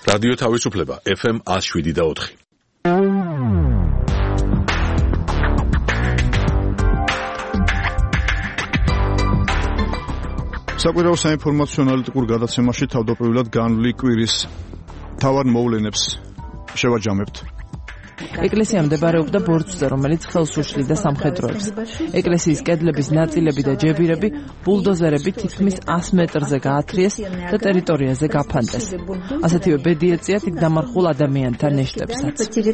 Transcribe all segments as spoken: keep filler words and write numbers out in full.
რადიო თავისუფლება ეფ ემ one oh seven და four. საკვირაო საინფორმაციო ანალიტიკურ გადაცემაში თავდაპირველად განვლი კვირის თავარ მოვლენებს შევაჯამებთ. ეკლესია მდებარეობდა ბორცვზე, რომელიც ხელს უშლიდა სამხედროებს. ეკლესიის კედლების ნაწილები და ჯებირები ბულდოზერებით თითქმის one hundred მეტრზე გაათრიეს და ტერიტორიაზე გაფანტეს. ასეთივე ბედი ეწიათ იქ დამარხულ ადამიანთა ნეშტებსაც.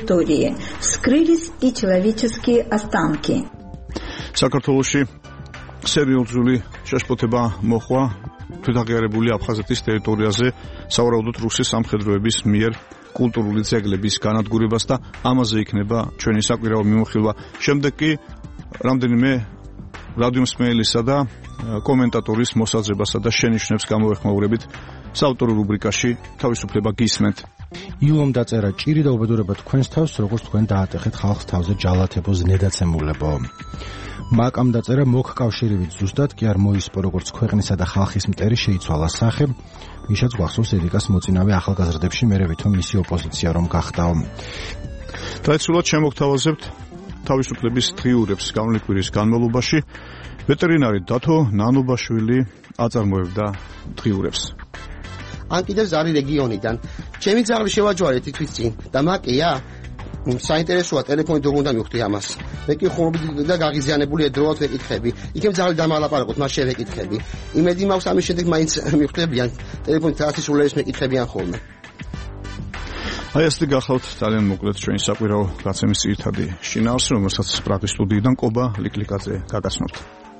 საქართველოში სერიოზული შეშფოთება მოხდა თვითაღიარებული აფხაზეთის ტერიტორიაზე სავარაუდოდ რუსეთის სამხედროების მიერ კულტურული ძეგლების განადგურებას და ამაზე იქნება ჩვენი საკვირაო მიმოხილვა. შემდეგ კი რამდენიმე რადიომსმენელისა და კომენტატორის მოსაზრებასა და შენიშვნებს გამოვეხმაურებით საავტორო რუბრიკაში თავისუფლება გისმენთ. იუომ დაწერა ჭირი და უბედურება თქვენს თავს, როგორც თქვენ დაატეხეთ ხალხს თავზე ჯალათებო ზნედაცემულებო. მაკამ დაწერა მოგკავშირებით ზუსტად კი არ მოისპო როგორც ქვეყნისა და ხალხის მტერი შეიცვალა სახე. მიშაც გვახსოვს ედიკას მოწინავე ახალგაზრდებში მერე ვითომ მისი ოპოზიცია რომ გახდაო. ტრადიციულად შემოგთავაზებთ თავისუფლების დღიურებს განვლი კვირის განმავლობაში. ვეტერინარი დათო ნანობაშვილი აწარმოებდა დღიურებს. ან კიდევ ზარი რეგიონიდან ჩემი ძაღლი შევაჯვარე თითქმის წინ და მაკია საინტერესოა ტელეფონით როგორ უნდა მივხვდი ამას. მე კი ხომობით და გაღიზიანებული ერთდროულად ვეკითხები. იქნებ ძაღლი დამალაპარაკოთ, მას შევეკითხები. იმედი მაქვს ამის შემდეგ მაინც მივხვდებიან ტელეფონით რასაც სულელს მეკითხებიან ხოლმე. აი ასე გახლავთ ძალიან მოკლედ ჩვენი საკვირაო გაცემის ძირითადი შინაარსი, რომელსაც პრაღის სტუდიიდან კობა ლიკლიკაძე გაგაცნობთ.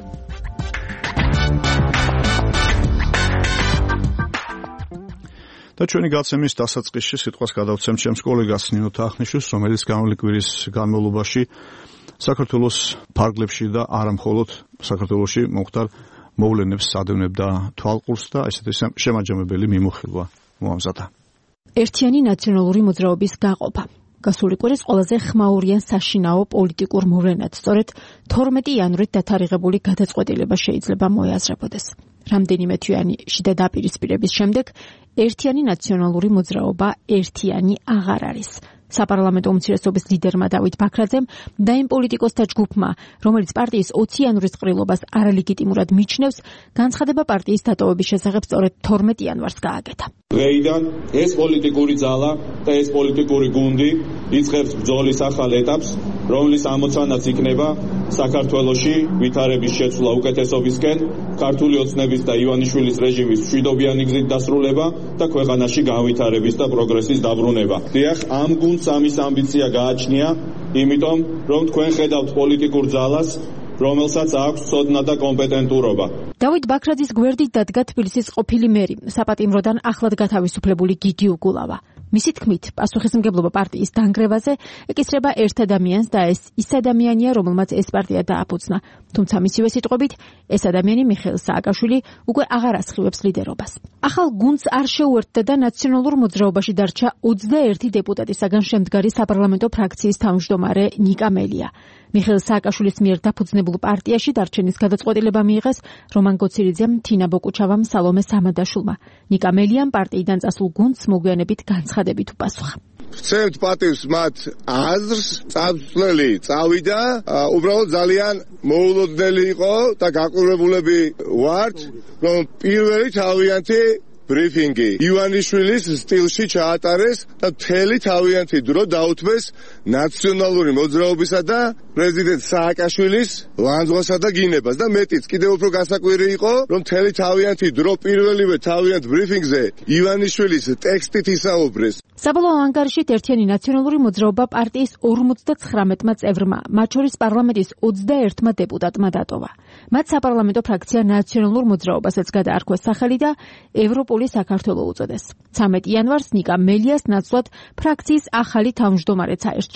და ჩვენი გაცემის დასაწყისში სიტყვას გადავცემ ჩემს კოლეგას ნინო თახნიშვილს, რომელიც განვლი კვირის განმავლობაში საქართველოს ფარგლებში და არა მხოლოდ საქართველოში მომხდარ მოვლენებს ადევნებდა თვალყურს და ესეთი შემაჯამებელი მიმოხილვა მოამზადა. ერთიანი ნაციონალური მოძრაობის გაყოფა. გასული კვირის ყველაზე ხმაურიან საშინაო პოლიტიკურ მოვლენად სწორედ თორმეტი იანვრით დათარიღებული გადაწყვეტილება შეიძლება მოეაზრებოდეს. რამდენიმე თვიანი შიდა დაპირისპირების შემდეგ ერთიანი ნაციონალური მოძრაობა ერთიანი აღარ არის. საპარლამენტო უმცირესობის ლიდერმა დავით ბაქრაძემ და იმ პოლიტიკოსთა ჯგუფმა, რომელიც პარტიის ოცი იანვრის ყრილობას არალეგიტიმურად მიჩნევს, განცხადება პარტიის დატოვების შესახებ სწორედ თორმეტი იანვარს გააკეთა. დღეიდან ეს პოლიტიკური ძალა და ეს პოლიტიკური გუნდი იწყებს ბრძოლის ახალ ეტაპს, რომლის ამოცანაც იქნება საქართველოში ვითარების შეცვლა უკეთესობისკენ, ქართული ოცნების და ივანიშვილის რეჟიმის მშვიდობიანი გზით დასრულება და ქვეყანაში განვითარების და პროგრესის დაბრუნება. დიახ, ამ გუნდს ამის ამბიცია გააჩნია, იმიტომ რომ თქვენ ხედავთ პოლიტიკურ ძალას, რომელსაც აქვს ცოდნა და კომპეტენტურობა. დავით ბაქრაძის გვერდით დადგა თბილისის ყოფილი მერი, საპატიმროდან ახლად გათავისუფლებული გიგი უგულავა. მისი თქმით, პასუხისმგებლობა პარტიის დანგრევაზე ეკისრება ერთ ადამიანს და ეს ის ადამიანია, რომელმაც ეს პარტია დააფუძნა. თუმცა მისივე სიტყვებით, ეს ადამიანი მიხეილ სააკაშვილი უკვე აღარ ასხივებს ლიდერობას. ახალ გუნდს არ შეუერთდა და ნაციონალურ მოძრაობაში დარჩა ოცდაერთი დეპუტატისაგან შემდგარი საპარლამენტო ფრაქციის თავმჯდომარე ნიკა მელია. მიხეილ სააკაშვილის მიერ დაფუძნებულ პარტიაში დარჩენის გადაწყვეტილება მიიღეს რომან გოცირიძემ, თინა ბოკუჩავამ, სალომე სამადაშვილმა. ნიკა მელიამ პარტიიდან წასულ გუნდს მოგვიანებით განცხადებით უპასუხა. ვცემთ პატივს მათ აზრს, წამსვლელი წავიდა, უბრალოდ ძალიან მოულოდნელი იყო და გაყურებულები ვართ, რომ პირველი თავიანთი ბრიფინგი ივანიშვილის სტილში ჩაატარეს და მთელი თავიანთი დრო დაუთმეს ნაციონალური მოძრაობისა და პრეზიდენტ სააკაშვილის ლანძღვასა და გინებას და მეტიც კიდევ უფრო გასაკვირი იყო, რომ მთელი თავიანთი დრო პირველივე თავიანთ ბრიფინგზე ივანიშვილის ტექსტით ისაუბრეს. საბოლოო ანგარიშით ერთიანი ნაციონალური მოძრაობა პარტიის ორმოცდათხრამეტმა წევრმა, მათ შორის პარლამენტის ოცდაერთმა დეპუტატმა დატოვა. მათ საპარლამენტო ფრაქცია ნაციონალურ მოძრაობასაც გადაარქვეს სახელი და ევროპული საქართველო უწოდეს. ცამეტი იანვარს ნიკა მელიას ნაცვლად ფრაქციის ახალი თავმჯდომარეც აერჩიეს.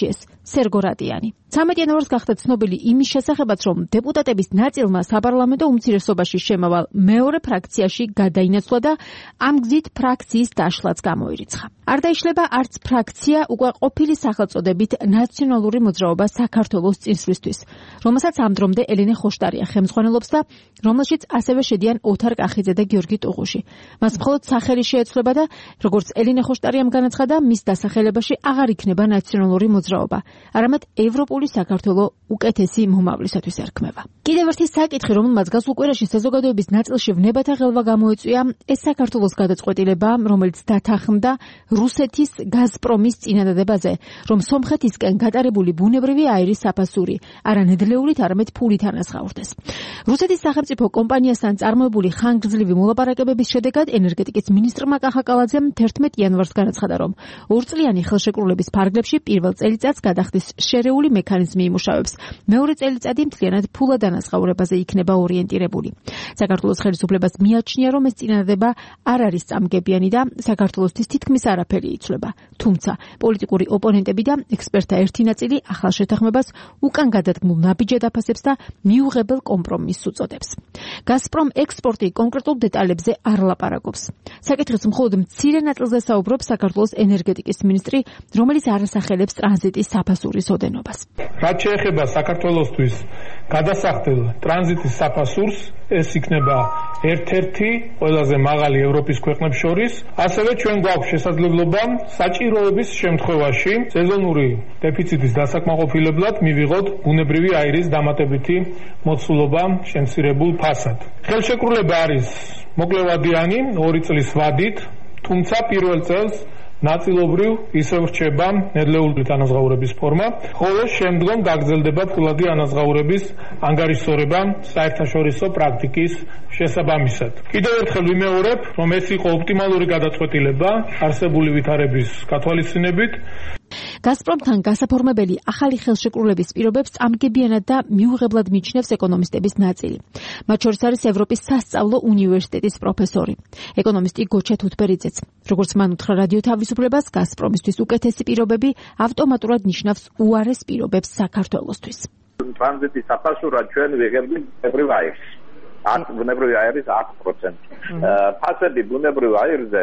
სერგო რატიანი. ცამეტ იანვარს გახდა ცნობილი იმის შესახებაც, რომ დეპუტატების ნაწილმა საპარლამენტო უმცირესობაში შემავალ მეორე ფრაქციაში გადაინაცვლა და ამ გზით ფრაქციის დაშლაც გამოირიცხა. არ დაიშლება არც ფრაქცია უკვე ყოფილი სახელწოდებით ნაციონალური მოძრაობა საქართველოს წინსვლისთვის, რომელსაც ამ დრომდე ელენე ხოშტარია ხელმძღვანელობს და რომელშიც ასევე შედიან ოთარ კახიძე და გიორგი ტუღუში. მას მხოლოდ სახელი შეეცვლება და როგორც ელენე ხოშტარიამ განაცხადა, მის დასახელებაში აღარ იქნება ნაციონალური მოძრაობა, არამედ ევროპული საქართველო უკეთესი მომავლისათვის ერქმევა. კიდევ ერთი საკითხი, რომელმაც გასულ კვირაში საზოგადოების ნაწილში ვნებათა ღელვა გამოეწვია, ეს საქართველოს გადაწყვეტილება, რომელიც დათანხმდა რუსეთის გაზპრომის წინადადებაზე, რომ სომხეთისკენ გატარებული ბუნებრივი აირის საფასური არა ნედლეულით, არამედ ფულით ანაზღაურდეს. რუსეთის სახელმწიფო კომპანიასთან წარმოებული ხანგრძლივი მოლაპარაკებების შედეგად ენერგეტიკის მინისტრმა კახაკალაძემ თერთმეტ იანვარს განაცხადა, რომ ორწლიანი ხელშეკრულების ფარგლებში პირველ წელიწადს გადახდის შერეული მექანიზმი იმუშავებს, მეორე წელიწადი მთლიანად ფულად ანაზღაურებაზე იქნება ორიენტირებული. საქართველოს ხელისუფლებას მიაჩნია, რომ ეს წინადადება არ არის წამგებიანი და საქართველოსთვის თითქმის არაფერი იცვლება. თუმცა პოლიტიკური ოპონენტები და ექსპერტთა ერთი ნაწილი ახალ შეთანხმებას უკან გადადგმულ ნაბიჯად აფასებს და მიუღებელ კომპრომისს უწოდებს. გაზპრომ ექსპორტი კონკრეტულ დეტალებზე არ ლაპარაკობს. საკითხის მხოლოდ მცირე ნაწილზე საუბრობს საქართველოს ენერგეტიკის მინისტრი, რომელიც არ ასახელებს ტრანზიტის საფასურის ოდენობას. რაც შეეხება საქართველოსთვის გადასახდელ ტრანზიტის საფასურს, ეს იქნება ერთ-ერთი ყველაზე მაღალი ევროპის ქვეყნებს შორის. ასევე ჩვენ გვაქვს შესაძლებლობა საჭიროების შემთხვევაში სეზონური დეფიციტის დასაკმაყოფილებლად მივიღოთ ბუნებრივი აირის დამატებითი მოცულობა შემცირებულ ფასად. ხელშეკრულება არის მოკლევადიანი, ორი წლის ვადით, თუმცა პირველ წელს ნაწილობრივ ისევ რჩება ნედლეულით ანაზღაურების ფორმა, ხოლო შემდგომ გაგრძელდება ფულადი ანაზღაურების ანგარიშსორება საერთაშორისო პრაქტიკის შესაბამისად. კიდევ ერთხელ ვიმეორებ, რომ ეს იყო ოპტიმალური გადაწყვეტილება არსებული ვითარების გათვალისწინებით. გაზპრომთან გასაფორმებელი ახალი ხელშეკრულების პირობებს წამგებიანად და მიუღებლად მიჩნევს ეკონომისტების ნაწილი. მათ შორის არის ევროპის სასწავლო უნივერსიტეტის პროფესორი, ეკონომისტი გოჩა თუთბერიძეც. როგორც მან უთხრა რადიო თავისუფლებას, გაზპრომისთვის უკეთესი პირობები ავტომატურად ნიშნავს უარეს პირობებს საქართველოსთვის. ტრანზიტის საფასურად ჩვენ ვიღებთ ბუნებრივ აირს. ბუნებრივი აირის ათი პროცენტი. ფასები ბუნებრივ აირზე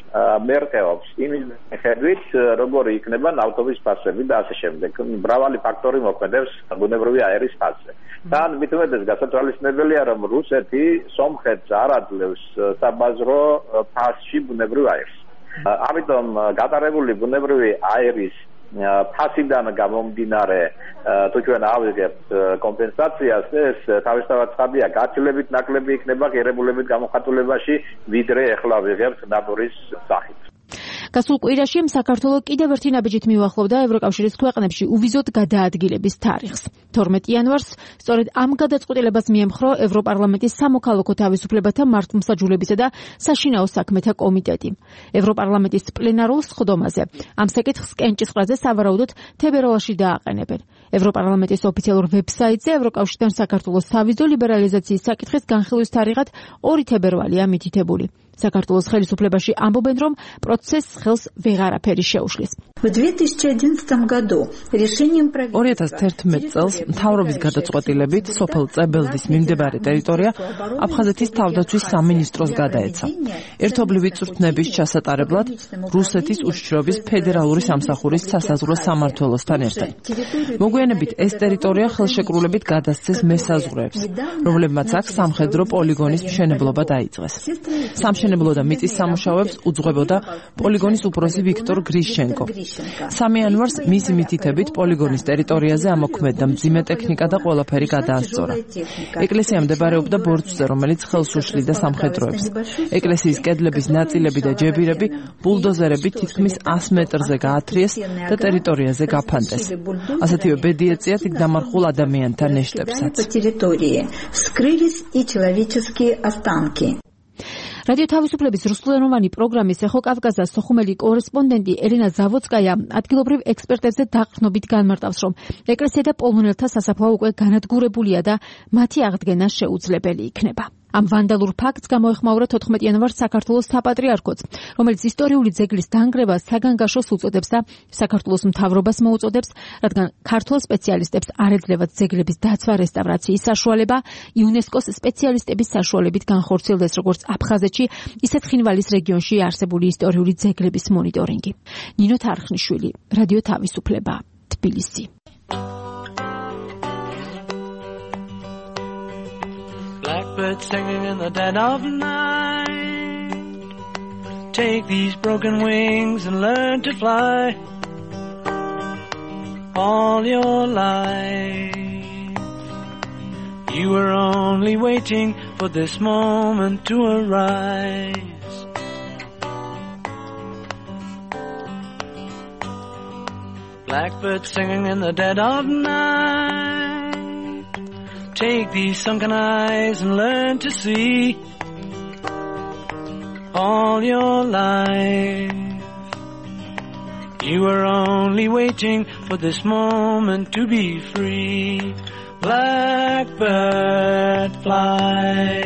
მერყეობს იმის მიხედვით, როგორი იქნება ნავთობის ფასები და ასე შემდეგ. მრავალი ფაქტორი მოქმედებს ბუნებრივი აირის ფასზე. და მით უმეტეს გასათვალისწინებელია, რომ რუსეთი სომხეთს არ აძლევს საბაზრო ფასში ბუნებრივ აირს. ამიტომ გატარებული ბუნებრივი აირის ფასიდან გამომდინარე, თუ ჩვენ ავიღებთ კომპენსაციას, ეს თავისთავად ცხადია, გაცილებით ნაკლები იქნება ღირებულებით გამოხატულებაში, ვიდრე ეხლა ვიღებთ ნატურის სახით. გასულ კვირაში საქართველო კიდევ ერთი ნაბიჯით მიუახლოვდა ევროკავშირის ქვეყნებში უვიზოდ გადაადგილების თარიღს. თორმეტ იანვარს სწორედ ამ გადაწყვეტილებას მიემხრო ევროპარლამენტის სამოქალაქო თავისუფლებათა მართლმსაჯულებისა და საშინაო საქმეთა კომიტეტი. ევროპარლამენტის პლენარულ სხდომაზე ამ საკითხს კენჭისყრაზე სავარაუდოდ თებერვალში დააყენებენ. ევროპარლამენტის ოფიციალურ ვებსაიტზე ევროკავშირთან საქართველოს სავიზო ლიბერალიზაციის საკითხის განხილვის თარიღად ორი თებერვალია მითითებული. საქართველოს ხელისუფლებაში ამბობენ, რომ პროცესს ხელს ვეღარაფერი შეუშლის. ორი ათას თერთმეტ წელს მთავრობის გადაწყვეტილებით სოფელ წებელდის მიმდებარე ტერიტორია აფხაზეთის თავდაცვის სამინისტროს გადაეცა. ერთობლივი წვრთნების ჩასატარებლად რუსეთის უშიშროების ფედერალური სამსახურის სასაზღვრო სამმართველოსთან ერთად. მოგვიანებით ეს ტერიტორია ხელშეკრულებით გადასცეს მესაზღვრეებს, რომლებმაც აქ სამხედრო პოლიგონის მშენებლობა დაიწყეს. სამშენებლო და მიწის სამუშაოებს უძღვებოდა პოლიგონის უფროსი ვიქტორ გრიშჩენკო. სამი იანვარს მისი მითითებით პოლიგონის ტერიტორიაზე ამოქმედდა მძიმე ტექნიკა და ყველაფერი გადაასწორა. ეკლესია მდებარეობდა ბორცვზე, რომელიც ხელს უშლიდა სამხედროებს. ეკლესიის კედლების ნაწილები და ჯებირები ბულდოზერებით თითქმის ას მეტრზე გაათრიეს და ტერიტორიაზე გაფანტეს. ასეთივე ბედი ეწიათ იქ დამარხულ ადამიანთა ნეშტებსაც. რადიო თავისუფლების რუსულენოვანი პროგრამის ეხო კავკასიის სოხუმელი კორესპონდენტი ელენა ზავოცკაია ადგილობრივ ექსპერტებზე დაყრდნობით განმარტავს, რომ ეკლესია და პოლონელთა სასაფლაო უკვე განადგურებულია და მათი აღდგენა შეუძლებელი იქნება. ამ ვანდალურ ფაქტს გამოეხმაურა თოთხმეტ იანვარს საქართველოს საპატრიარქოც, რომელიც ისტორიული ძეგლის დანგრევას საგანგაშოს უწოდებს და საქართველოს მთავრობას მოუწოდებს, რადგან ქართულ სპეციალისტებს არ ეძლევათ ძეგლების დაცვა რესტავრაციის საშუალება, იუნესკოს სპეციალისტების საშუალებით განხორციელდეს როგორც აფხაზეთში, ისე ცხინვალის რეგიონში არსებული ისტორიული ძეგლების მონიტორინგი. ნინო თარხნიშვილი, რადიო თავისუფლება, თბილისი. Blackbird singing in the dead of night. Take these broken wings and learn to fly. All your life you were only waiting for this moment to arise. Blackbird singing in the dead of night. Take these sunken eyes and learn to see. All your life you were only waiting for this moment to be free. Blackbird fly,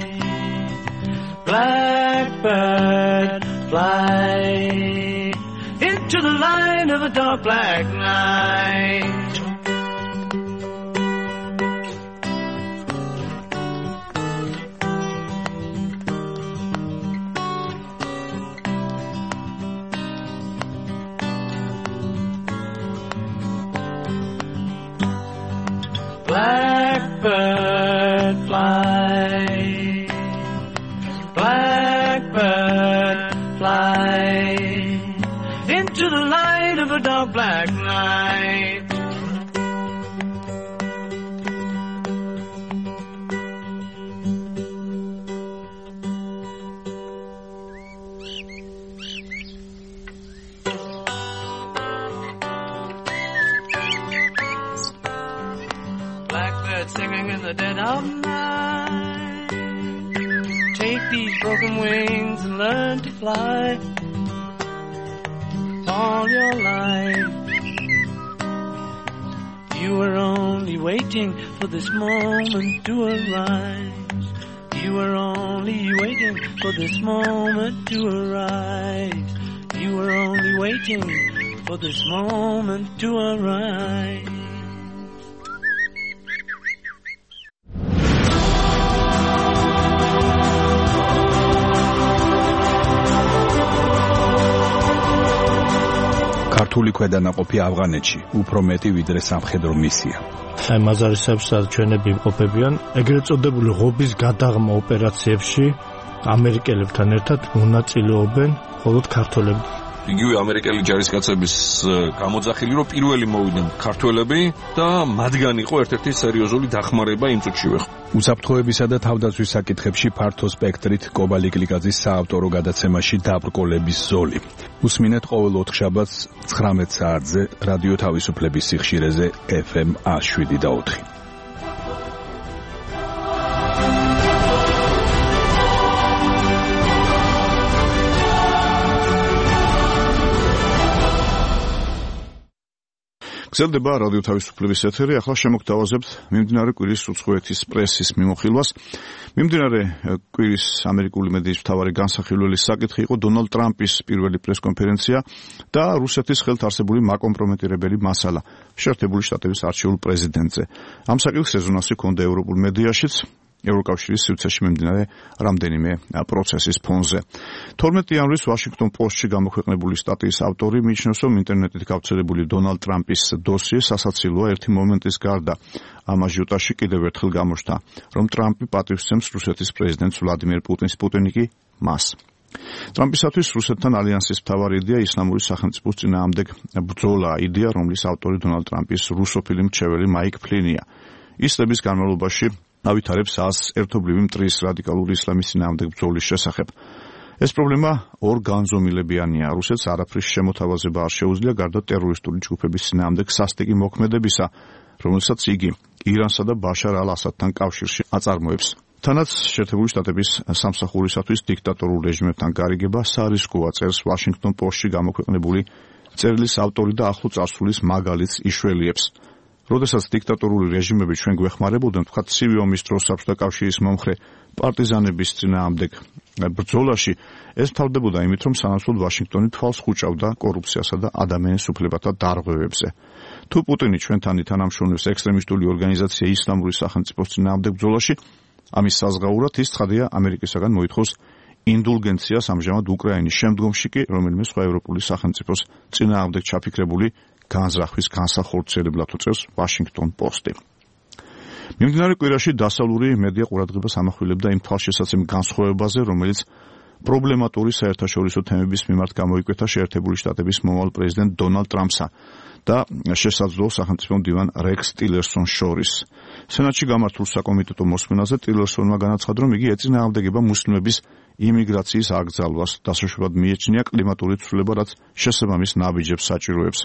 blackbird fly into the light of a dark black night. Blackbird fly, blackbird fly into the light of a dark black night. Singing in the dead of night. Take these broken wings and learn to fly. All your life you were only waiting for this moment to arise. You were only waiting for this moment to arise. You were only waiting for this moment to arise. ქართული ქვედანაყოფი ავღანეთში უფრო მეტი ვიდრე სამხედრო მისია. აი მაზარისებს ჩვენები იმყოფებიან ეგრეთ წოდებული ღობის გადაღმა ოპერაციებში ამერიკელებთან ერთად მონაწილეობენ მხოლოდ ქართველები. იგივე ამერიკელი ჯარისკაცების გამოძახილი რომ პირველი მოვიდნენ ქართველები და მათგან იყო ერთ-ერთი სერიოზული დახმარება იმ წუთშივე. უსაფრთხოებისა და თავდაცვის საკითხებში ფართო სპექტრით კობალი გლიკაძის საავტორო გადაცემაში დაბრკოლების ზოლი. უსმინეთ ყოველ ოთხშაბათს ცხრამეტ საათზე რადიო თავისუფლების სიხშირეზე ეფ ემ ას შვიდი და ოთხი. გრძელდება რადიო თავისუფლების ეთერი. ახლა შემოგთავაზებთ მიმდინარე კვირის უცხოეთის პრესის მიმოხილვას. მიმდინარე კვირის ამერიკული მედიის მთავარი განსახილველი საკითხი იყო დონალდ ტრამპის პირველი პრესკონფერენცია და რუსეთის ხელთ არსებული მაკომპრომეტირებელი მასალა შეერთებული შტატების არჩეულ პრეზიდენტზე. ამ საკითხს რეზონანსი ჰქონდა ევროპულ მედიაშიც. ევროკავშირის სივრცეში მიმდინარე რამდენიმე პროცესის ფონზე. თორმეტი იანვრის ვაშინგტონ პოსტში გამოქვეყნებული სტატიის ავტორი მიიჩნევს, რომ ინტერნეტით გავრცელებული დონალდ ტრამპის დოსიე სასაცილოა ერთი მომენტის გარდა. ამ აჟიოტაჟში კიდევ ერთხელ გამოჩნდა, რომ ტრამპი პატივსცემს რუსეთის პრეზიდენტს ვლადიმერ პუტინს, პუტინი კი მას. ტრამპისათვის რუსეთთან ალიანსის მთავარი იდეა ისლამური სახელმწიფოს წინააღმდეგ ბრძოლა, იდეა, რომლის ავტორი დონალდ ტრამპის რუსოფილი მრჩეველი მაიკ ფლინია. ის წლების განმავლობაში ავითარებს ას ერთობლივი მტრის რადიკალური ისლამის წინააღმდეგ ბრძოლის შესახებ. ეს პრობლემა ორ განზომილებიანია. რუსეთს არაფრის შემოთავაზება არ შეუძლია გარდა ტერორისტული ჯგუფების წინააღმდეგ სასტიკი მოქმედებისა, რომელსაც იგი ირანსა და ბაშარ ალ-ასადთან კავშირში აწარმოებს. თანაც შეერთებული შტატების სამსახურისათვის დიქტატორულ რეჟიმებთან გარიგება სარისკოა, წერს ვაშინგტონ პოსტში გამოქვეყნებული წერილის ავტორი და ახლო წარსულის მაგალითს იშველიებს. როდესაც დიქტატორული რეჟიმები ჩვენ გვეხმარებოდნენ, თქვა ცივი ომის დროს საბჭოთა კავშირის მომხრე პარტიზანების წინააღმდეგ ბრძოლაში, ეს მთავრდებოდა იმით, რომ სანაცვლოდ ვაშინგტონი თვალს ხუჭავდა კორუფციასა და ადამიანის უფლებათა დარღვევებზე. თუ პუტინი ჩვენთან ითანამშრომლებს ექსტრემისტული ორგანიზაცია ისლამური სახელმწიფოს წინააღმდეგ ბრძოლაში, ამის საზღაურად ის ცხადია ამერიკისაგან მოითხოვს ინდულგენციას ამჟამად უკრაინის შემდგომში კი რომელიმე სხვა ევროპული სახელმწიფოს წინააღმდეგ ჩაფიქრებული განზრახვის განსახორციელებლად უწევს Washington Post-ი. მიმდინარე კვირაში დასავლური მედია ყურადღებას ამახვილებდა იმ თვალშესაცემ განსხვავებაზე, რომელიც პრობლემატური საერთაშორისო თემების მიმართ გამოიკვეთა შეერთებული შტატების მომავალ პრეზიდენტ დონალდ ტრამპსა და შესაძლო სახელმწიფო მდივან რექს ტილერსონს შორის. სენატში გამართულ საკომიტეტო მოსმენაზე ტილერსონმა განაცხადა, რომ იგი ეწინააღმდეგება მუსლიმების იმიგრაციის აკრძალვას, დასაშვებად მიეჩნია კლიმატური ცვლილება, რაც შესაბამის ნაბიჯებს საჭიროებს.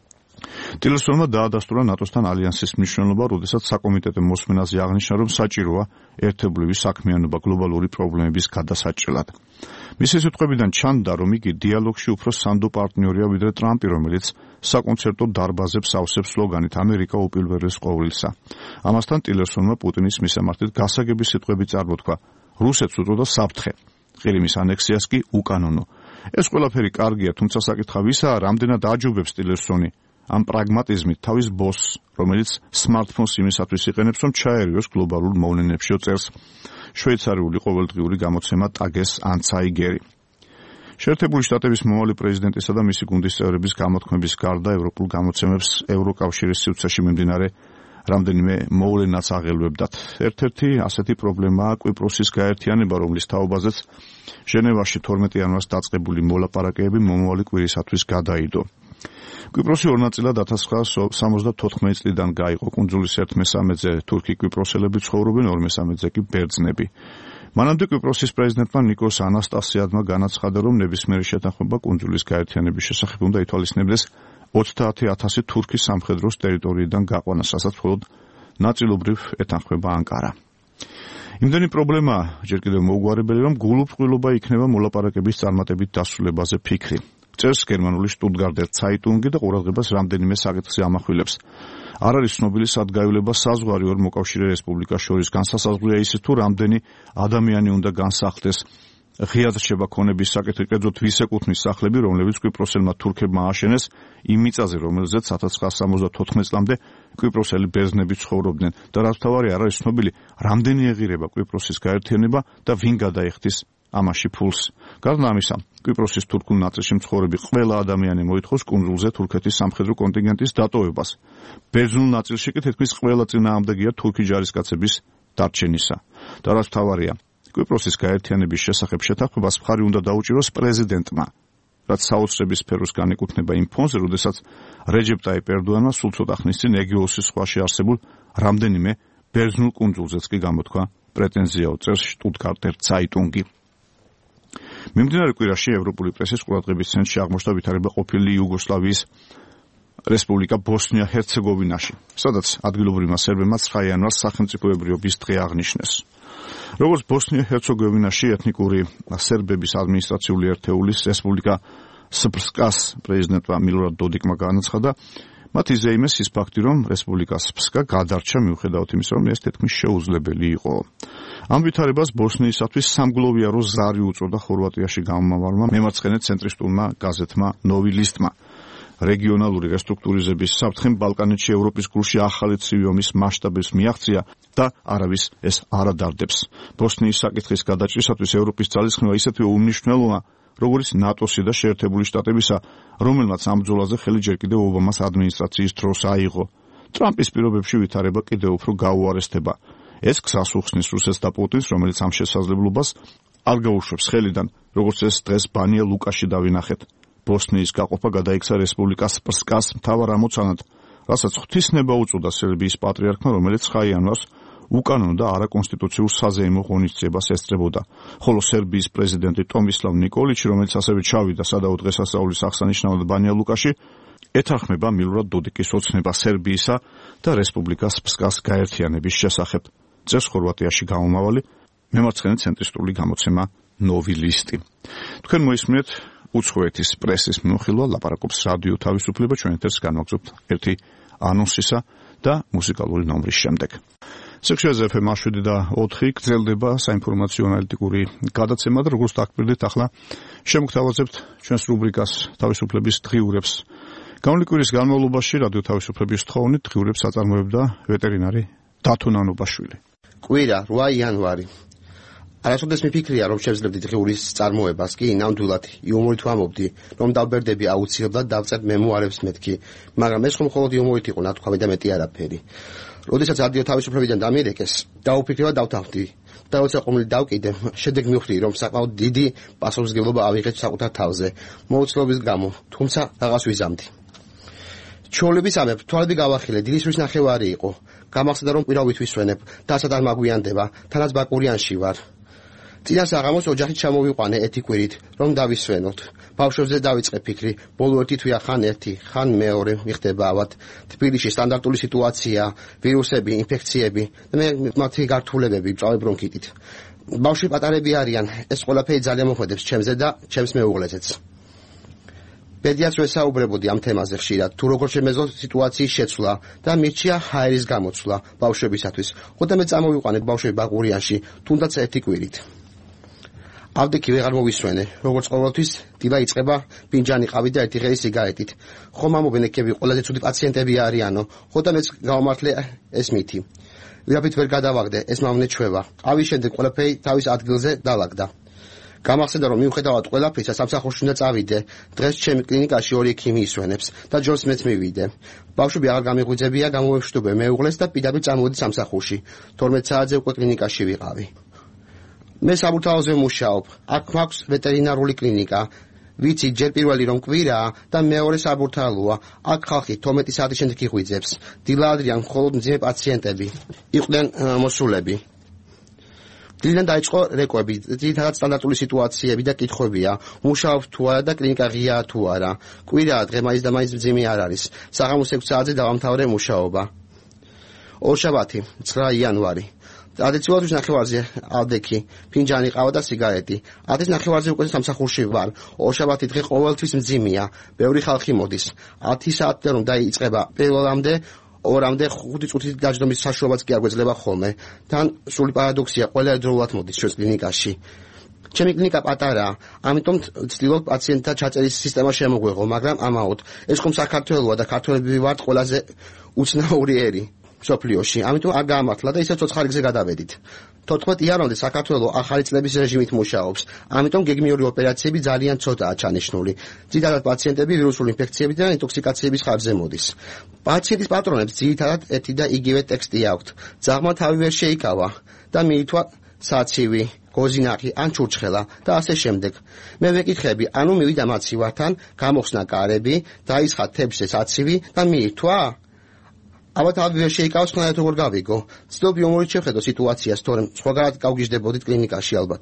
ტილერსონმა დაადასტურა ნატოსთან ალიანსის მნიშვნელობა, როდესაც საკომიტეტო მოსმენაზე აღნიშნა, რომ საჭიროა ერთობლივი საქმიანობა გლობალური პრობლემების გადასაჭრელად. მისი სიტყვებიდან ჩანდა, რომ იგი დიალოგში უფრო სანდო პარტნიორია ვიდრე ტრამპი, რომელიც საკონცერტო დარბაზებს ავსებს სლოგანით ამერიკა უპირველეს ყოვლისა. ამასთან ტილერსონმა პუტინის მისამართით გასაგები სიტყვები წარმოთქვა. რუსეთს უწოდა საფრთხე, ყირიმის ანექსიას კი უკანონო. ეს ყველაფერი კარგია, თუმცა საკითხი ისაა, რამდენად აჯობებს ტილერსონი ამ პრაგმატიზმით თავის ბოსს, რომელიც სმარტფონს იმისათვის იყენებს, რომ ჩაერიოს გლობალურ მოვლენებში, წერს შვეიცარიული ყოველდღიური გამოცემა ტაგეს ანცაიგერი. შეერთებული შტატების მომავალი პრეზიდენტისა და მისი გუნდის წევრების გამოთქმების გარდა ევროპულ გამოცემებს ევროკავშირის სივრცეში მიმდინარე რამდენიმე მოვლენაც აღელვებდათ. ერთ-ერთი ასეთი პრობლემაა კვიპროსის გაერთიანება, რომლის თაობაზეც ჟენევაში თორმეტი იანვარს დაწყებული მოლაპარაკებები მომავალი კვირისათვის გადაიდო. კვიპროსი ორ ნაწილად ათას ცხრაასი სამოცდათოთხმეტი წლიდან გაიყო. კუნძულის ერთ მესამედზე თურქი კვიპროსელები ცხოვრობენ, ორ მესამედზე კი ბერძნები. მანამდე კვიპროსის პრეზიდენტმა ნიკოს ანასტასიადმა განაცხადა, რომ ნებისმიერი შეთანხმება კუნძულის გაერთიანების შესახებ უნდა ითვალისწინებდეს ოცდაათი ათასი თურქის სამხედროს ტერიტორიიდან გაყვანას, რასაც მხოლოდ ნაწილობრივ ეთანხმება ანკარა. იმდენი პრობლემა ჯერ კიდევ მოუგვარებელი, რომ გულუბრყვილობა იქნება მოლაპარაკების წარმატებით დასრულებაზე ფიქრი. წერს გერმანული შტუტგარტერ ცაიტუნგი და ყურადღებას რამდენიმე საკითხზე ამახვილებს. არ არის ცნობილი სადგაივლება საზღვარი ორ მოკავშირე რესპუბლიკას შორის. განსასაზღვრია ისიც, თუ რამდენი ადამიანი უნდა განსახლდეს. ღიად რჩება ქონების საკითხი, კერძოდ ვის ეკუთვნის სახლები, რომლებიც კვიპროსელმა თურქებმა ააშენეს იმ მიწაზე, რომელზეც ათას ცხრაასი სამოცდათოთხმეტ წლამდე კვიპროსელი ბერძნები ცხოვრობდნენ და რაც თავარი არ არის ცნობილი, რამდენი ეღირება კვიპროსის გაერთიანება და ვინ გადაიხდის ამაში ფულს. გარდა ამისა, კვიპროსის თურქულ ნაწილში მცხოვრები ყველა ადამიანი მოითხოვს კუნძულზე თურქეთის სამხედრო კონტინგენტის დატოვებას. ბერძნულ ნაწილში კი თითქმის ყველა წინააღმდეგია თურქი ჯარისკაცების დარჩენისა. და რაც თავარია, კვიპროსის გაერთიანების შესახებ შეთანხმებას მხარი უნდა დაუჭიროს პრეზიდენტმა, რაც საოცრების სფეროს განეკუთვნება იმ ფონზე, როდესაც რეჯეპ ტაიპ ერდოანმა სულ ცოტა ხნის წინ ეგეოსის ზღვაში არსებულ რამდენიმე ბერძნულ კუნძულზეც კი გამოთქვა პრეტენზია, წერს შტუტგარტერ ცაიტუნგი. მიმდინარე კვირაში ევროპული პრესის ყურადღების ცენტრში აღმოჩნდა ვითარება ყოფილი იუგოსლავიის რესპუბლიკა ბოსნია-ჰერცეგოვინაში, სადაც ადგილობრივმა სერბებმა ცხრა იანვარს სახელმწიფოებრიობის დღე აღნიშნეს. როგორც ბოსნია-ჰერცეგოვინაში ეთნიკური სერბების ადმინისტრაციული ერთეულის რესპუბლიკა სპსკას პრეზიდენტმა მილორად დოდიკმა განაცხადა, მათ იზეიმეს ის ფაქტი, რომ რესპუბლიკა სპსკა გადარჩა მიუხედავად იმისა, რომ ეს თითქმის შეუძლებელი იყო. ამ ვითარებას ბოსნიისათვის სამგლოვიარო ზარი უწოდა ხორვატიაში გამომავალმა მემარცხენე ცენტრისტულმა გაზეთმა ნოვი ლისტმა. რეგიონალური რესტრუქტურიზების საფრთხემ ბალკანეთში ევროპის გულში ახალი ცივი ომის მასშტაბებს მიაღწია და არავის ეს არ ადარდებს. ბოსნიის საკითხის გადაჭრისათვის ევროპის ძალისხმევა ისეთვე უმნიშვნელოა, როგორც ნატოსი და შეერთებული შტატებისა, რომელმაც ამ ბრძოლაზე ხელი ჯერ კიდევ ობამას ადმინისტრაციის დროს აიღო. ტრამპის პირობებში ვითარება კიდევ უფრო გაუარესდება. ეს გზას უხსნის რუსეთს და პუტინს, რომელიც ამ შესაძლებლობას არ გაუშვებს ხელიდან, როგორც ეს დღეს ბანია ლუკაში დავინახეთ. ბოსნიის გაყოფა გადაიქცა რესპუბლიკას სპსკას მთავარ ამოცანად, რასაც ღვთისნება უწოდა სერბიის პატრიარქმა, რომელიც ცხრა იანვარს უკანონო და არაკონსტიტუციურ საზეიმო ღონისძიებას ესწრებოდა. ხოლო სერბიის პრეზიდენტი ტომისლავ ნიკოლიჩი, რომელიც ასევე ჩავიდა სადაო დღესასწაულის აღსანიშნავად ბანია ლუკაში, ეთანხმება მილორად დოდიკის ოცნება სერბიისა და რესპუბლიკა სპსკას გაერთიანების შესახებ. წერს ხორვატიაში გამომავალი მემარცხენე ცენტრისტული გამოცემა ნოვი ლისტი. თქვენ მოისმინეთ უცხოეთის პრესის მიმოხილვა, ლაპარაკობს რადიო თავისუფლება, ჩვენ ეთერს განვაგრძობთ ერთი ანონსისა და მუსიკალური ნომრის შემდეგ. სექციაზე ეფ ემ შვიდი და ოთხი გრძელდება საინფორმაციო ანალიტიკური გადაცემა და როგორც დაგკვირდით, ახლა შემოგთავაზებთ ჩვენს რუბრიკას თავისუფლების დღიურებს. გამოვლის კვირის განმავლობაში რადიო თავისუფლების თხოვნით დღიურებს აწარმოებდა ვეტერინარი დათო ნანობაშვილი. კვირა რვა იანვარი. არასოდეს მიფიქრია, რომ შევძლებდი დღიურის წარმოებას, კი ნამდვილად იუმორით ვამობდი, რომ დავბერდები აუცილებლად დავწერთ მემუარებს მეთქი, მაგრამ ეს ხომ მხოლოდ იუმორით იყო, ნათქვამი და მეტი არაფერი. როდესაც რადიო თავისუფლებიდან დამირეკეს, დაუფიქრებად დავთანხმდი და როცა ყომლით დავკიდე, შედეგ მივხვდი, რომ საკმაოდ დიდი პასუხისმგებლობა ავიღეთ საკუთარ თავზე, მოუცლობის გამო, თუმცა რაღაც ვიზამდი. ჩვეულების ამებ თვალები გავახილე, დილისვრის ნახევარი იყო. გამახსენდა, რომ კვირავით ვისვენებ, დასად არ მაგვიანდება, თანაც ბაკურიანში ვარ. წინა საღამოს ოჯახით ჩამოვიყვანე ეთიკვირით, რომ დავისვენოთ. ბავშვებზე დავიწყე ფიქრი, ბოლო ერთი თვია ხან ერთი, ხან მეორე მიხდება ავად. თბილისში სტანდარტული სიტუაცია, ვირუსები, ინფექციები, მე მათი გართულებები, მწვავე ბრონქიტით. ბავშვი პატარები არიან, ეს ყველაფერი ძალიან მოხვედებს ჩემზე და ჩემს მეუღლეზეც. პედიატრს ვესაუბრებოდი ამ თემაზე ხშირად, თუ როგორ შემეძლო სიტუაციის შეცვლა და მირჩია ჰაერის გამოცვლა ბავშვებისათვის. ხოდა მე წამოვიყვანე ბავშვები ბაკურიანში, თუნდაც ერთი კვირით. ავდექი ვეღარ მოვისვენე, როგორც ყოველთვის, დილა იწყება ფინჯანი ყავით და ერთი ღერი სიგარეტით. ხომ ამობენ ექები ყველაზე ცუდი პაციენტები არიანო, ხოდა მეც გავამართლე ეს მითი. ვირაფრით ვერ გადავაგდე, ეს მავნე ჩვევა. ყავის შემდეგ ყველაფერი თავის ადგილზე დავაგდა. გამახსენდა, რომ მიუხედავად ყველაფრისა, სამსახურში უნდა წავიდე. დღეს ჩემი კლინიკაში ორი ექიმი ისვენებს და ჯობს მეც მივიდე. ბავშვები აღარ გამიღვიძებია, გამოვეშტობე მეუღლეს და პირდაპირ წამოვედი სამსახურში. თორმეტ საათზე უკვე კლინიკაში ვიყავი. მე საბურთალოზე ვმუშაობ. აქ მაქვს ვეტერინარული კლინიკა. ვიცი, ჯერ პირველი რომ კვირაა და მეორე საბურთალოა. აქ ხალხი თორმეტი საათის შემდეგ იღვიძებს. დილა ადრიან მხოლოდ მძიმე პაციენტები. იყვნენ მოსულები. დილიდან დაიწყო რეკვები, ძირითადად სტანდარტული სიტუაციები და კითხვებია. მუშაობ თუ არა და კლინიკა ღიაა თუ არა. კვირაა, დღე მაინც და მაინც მძიმე არ არის. საღამოს ექვსი საათზე დავამთავრე მუშაობა. ორშაბათი, ცხრა იანვარი. ადეცილათვის ნახევარზე ალდექი, ფინჯანი ყავა და სიგარეტი. ათის ნახევარზე უკვე სამსახურში ვარ. ორშაბათი დღე ყოველთვის მძიმეა. ბევრი ხალხი მოდის. ათი საათზე რომ დაიწყება პირველამდე ორამდე ხუთი წუთით დაჯდომის საშუალებაც კი აგვეძლება ხოლმე. თან სული პარადოქსია, ყველა ერთდროულად მოდის ჩვენს კლინიკაში. ჩემი კლინიკა პატარაა, ამიტომ ვცდილობ პაციენტთა ჩაწერის სისტემა შემოგვეღო, მაგრამ ამაოდ ეს ხომ საქართველოა და ქართველები ვართ ყველაზე უცნაური ერი სოფლიოში, ამიტომ არ გაამართლა და ისე ცოცხალი გზზე გადავედით. თოთხმეტ იანვრამდე საქართველო ახალი წლების რეჟიმით მუშაობს, ამიტომ გეგმიური ოპერაციები ძალიან ცოტაა ჩანიშნული. ძირითადად პაციენტები ვირუსული ინფექციებით და ინტოქსიკაციების ხარჯზე მოდის. პაციენტის პატრონებს ძირითადად ერთი და იგივე ტექსტი აქვთ. ძაღლმა თავი ვერ შეიკავა და მიითვა საცივი, გოზინახი ან ჩურჩხელა და ასე შემდეგ. მე ვეკითხები, ანუ მივიდა მაცივართან, გამოხსნა კარები, დაისხა თებსე საცივი და მიითვა აბა თავი ვერ შეიკავს, ხნაერად როგორ გავიგო. ცდილობ იუმორით შევხედო სიტუაციას, თორემ სხვაგანად გავგიჟდებოდით კლინიკაში ალბათ.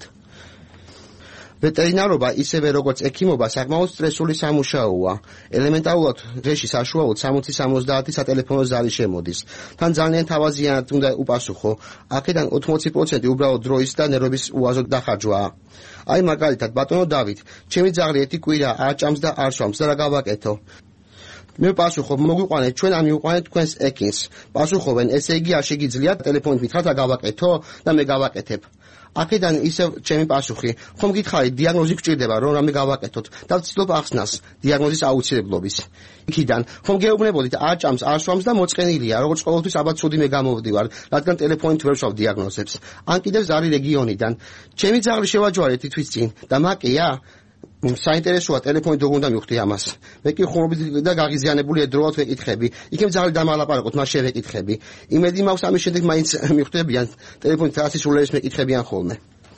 ვეტერინარობა ისევე როგორც ექიმობა საკმაოდ სტრესული სამუშაოა. ელემენტარულად დღეში საშუალოდ სამოცი სამოცდაათი სატელეფონო ზარი შემოდის. თან ძალიან თავაზიანად უნდა უპასუხო. აქედან ოთხმოცი პროცენტი უბრალოდ დროის და ნერვების უაზრო დახარჯვაა. აი მაგალითად, ბატონო დავით, ჩემი ძაღლი ერთი კვირა არ ჭამს და არ სვამს და რა გავაკეთო? მე პასუხობ, მოგვიყვანეთ ჩვენ, ან მივიყვანეთ თქვენს ექიმს. პასუხობენ, ესე იგი არ შეგიძლიათ ტელეფონით მითხრათ რა გავაკეთო და მე გავაკეთებ. აქედან ისევ ჩემი პასუხი, ხომ გითხარით, დიაგნოზი გჭირდება, რომ რამე გავაკეთოთ და ვცდილობ ახსნას დიაგნოზის აუცილებლობის. იქიდან, ხომ გეუბნებოდით, არ ჭამს, არ სვამს და მოწყენილია, როგორც ყოველთვის აბა ცუდი მე გამოვდივარ, რადგან ტელეფონით ვერ ვშავ დიაგნოზებს. ან კიდევ ზარი რეგიონიდან. ჩემი ძაღლი შევაჯვარეთ თითქმის წინ და მაკეა საინტერესოა ტელეფონით როგორ უნდა მივხვდი ამას. მე კი ხუმრობით და გაღიზიანებული ერთდროულად ვეკითხები. იქნებ ძაღლი დამალაპარაკოთ, მას შევეკითხები. იმედი მაქვს ამის შემდეგ მაინც მივხვდებიან ტელეფონით რასაც სულელს მეკითხებიან ხოლმე.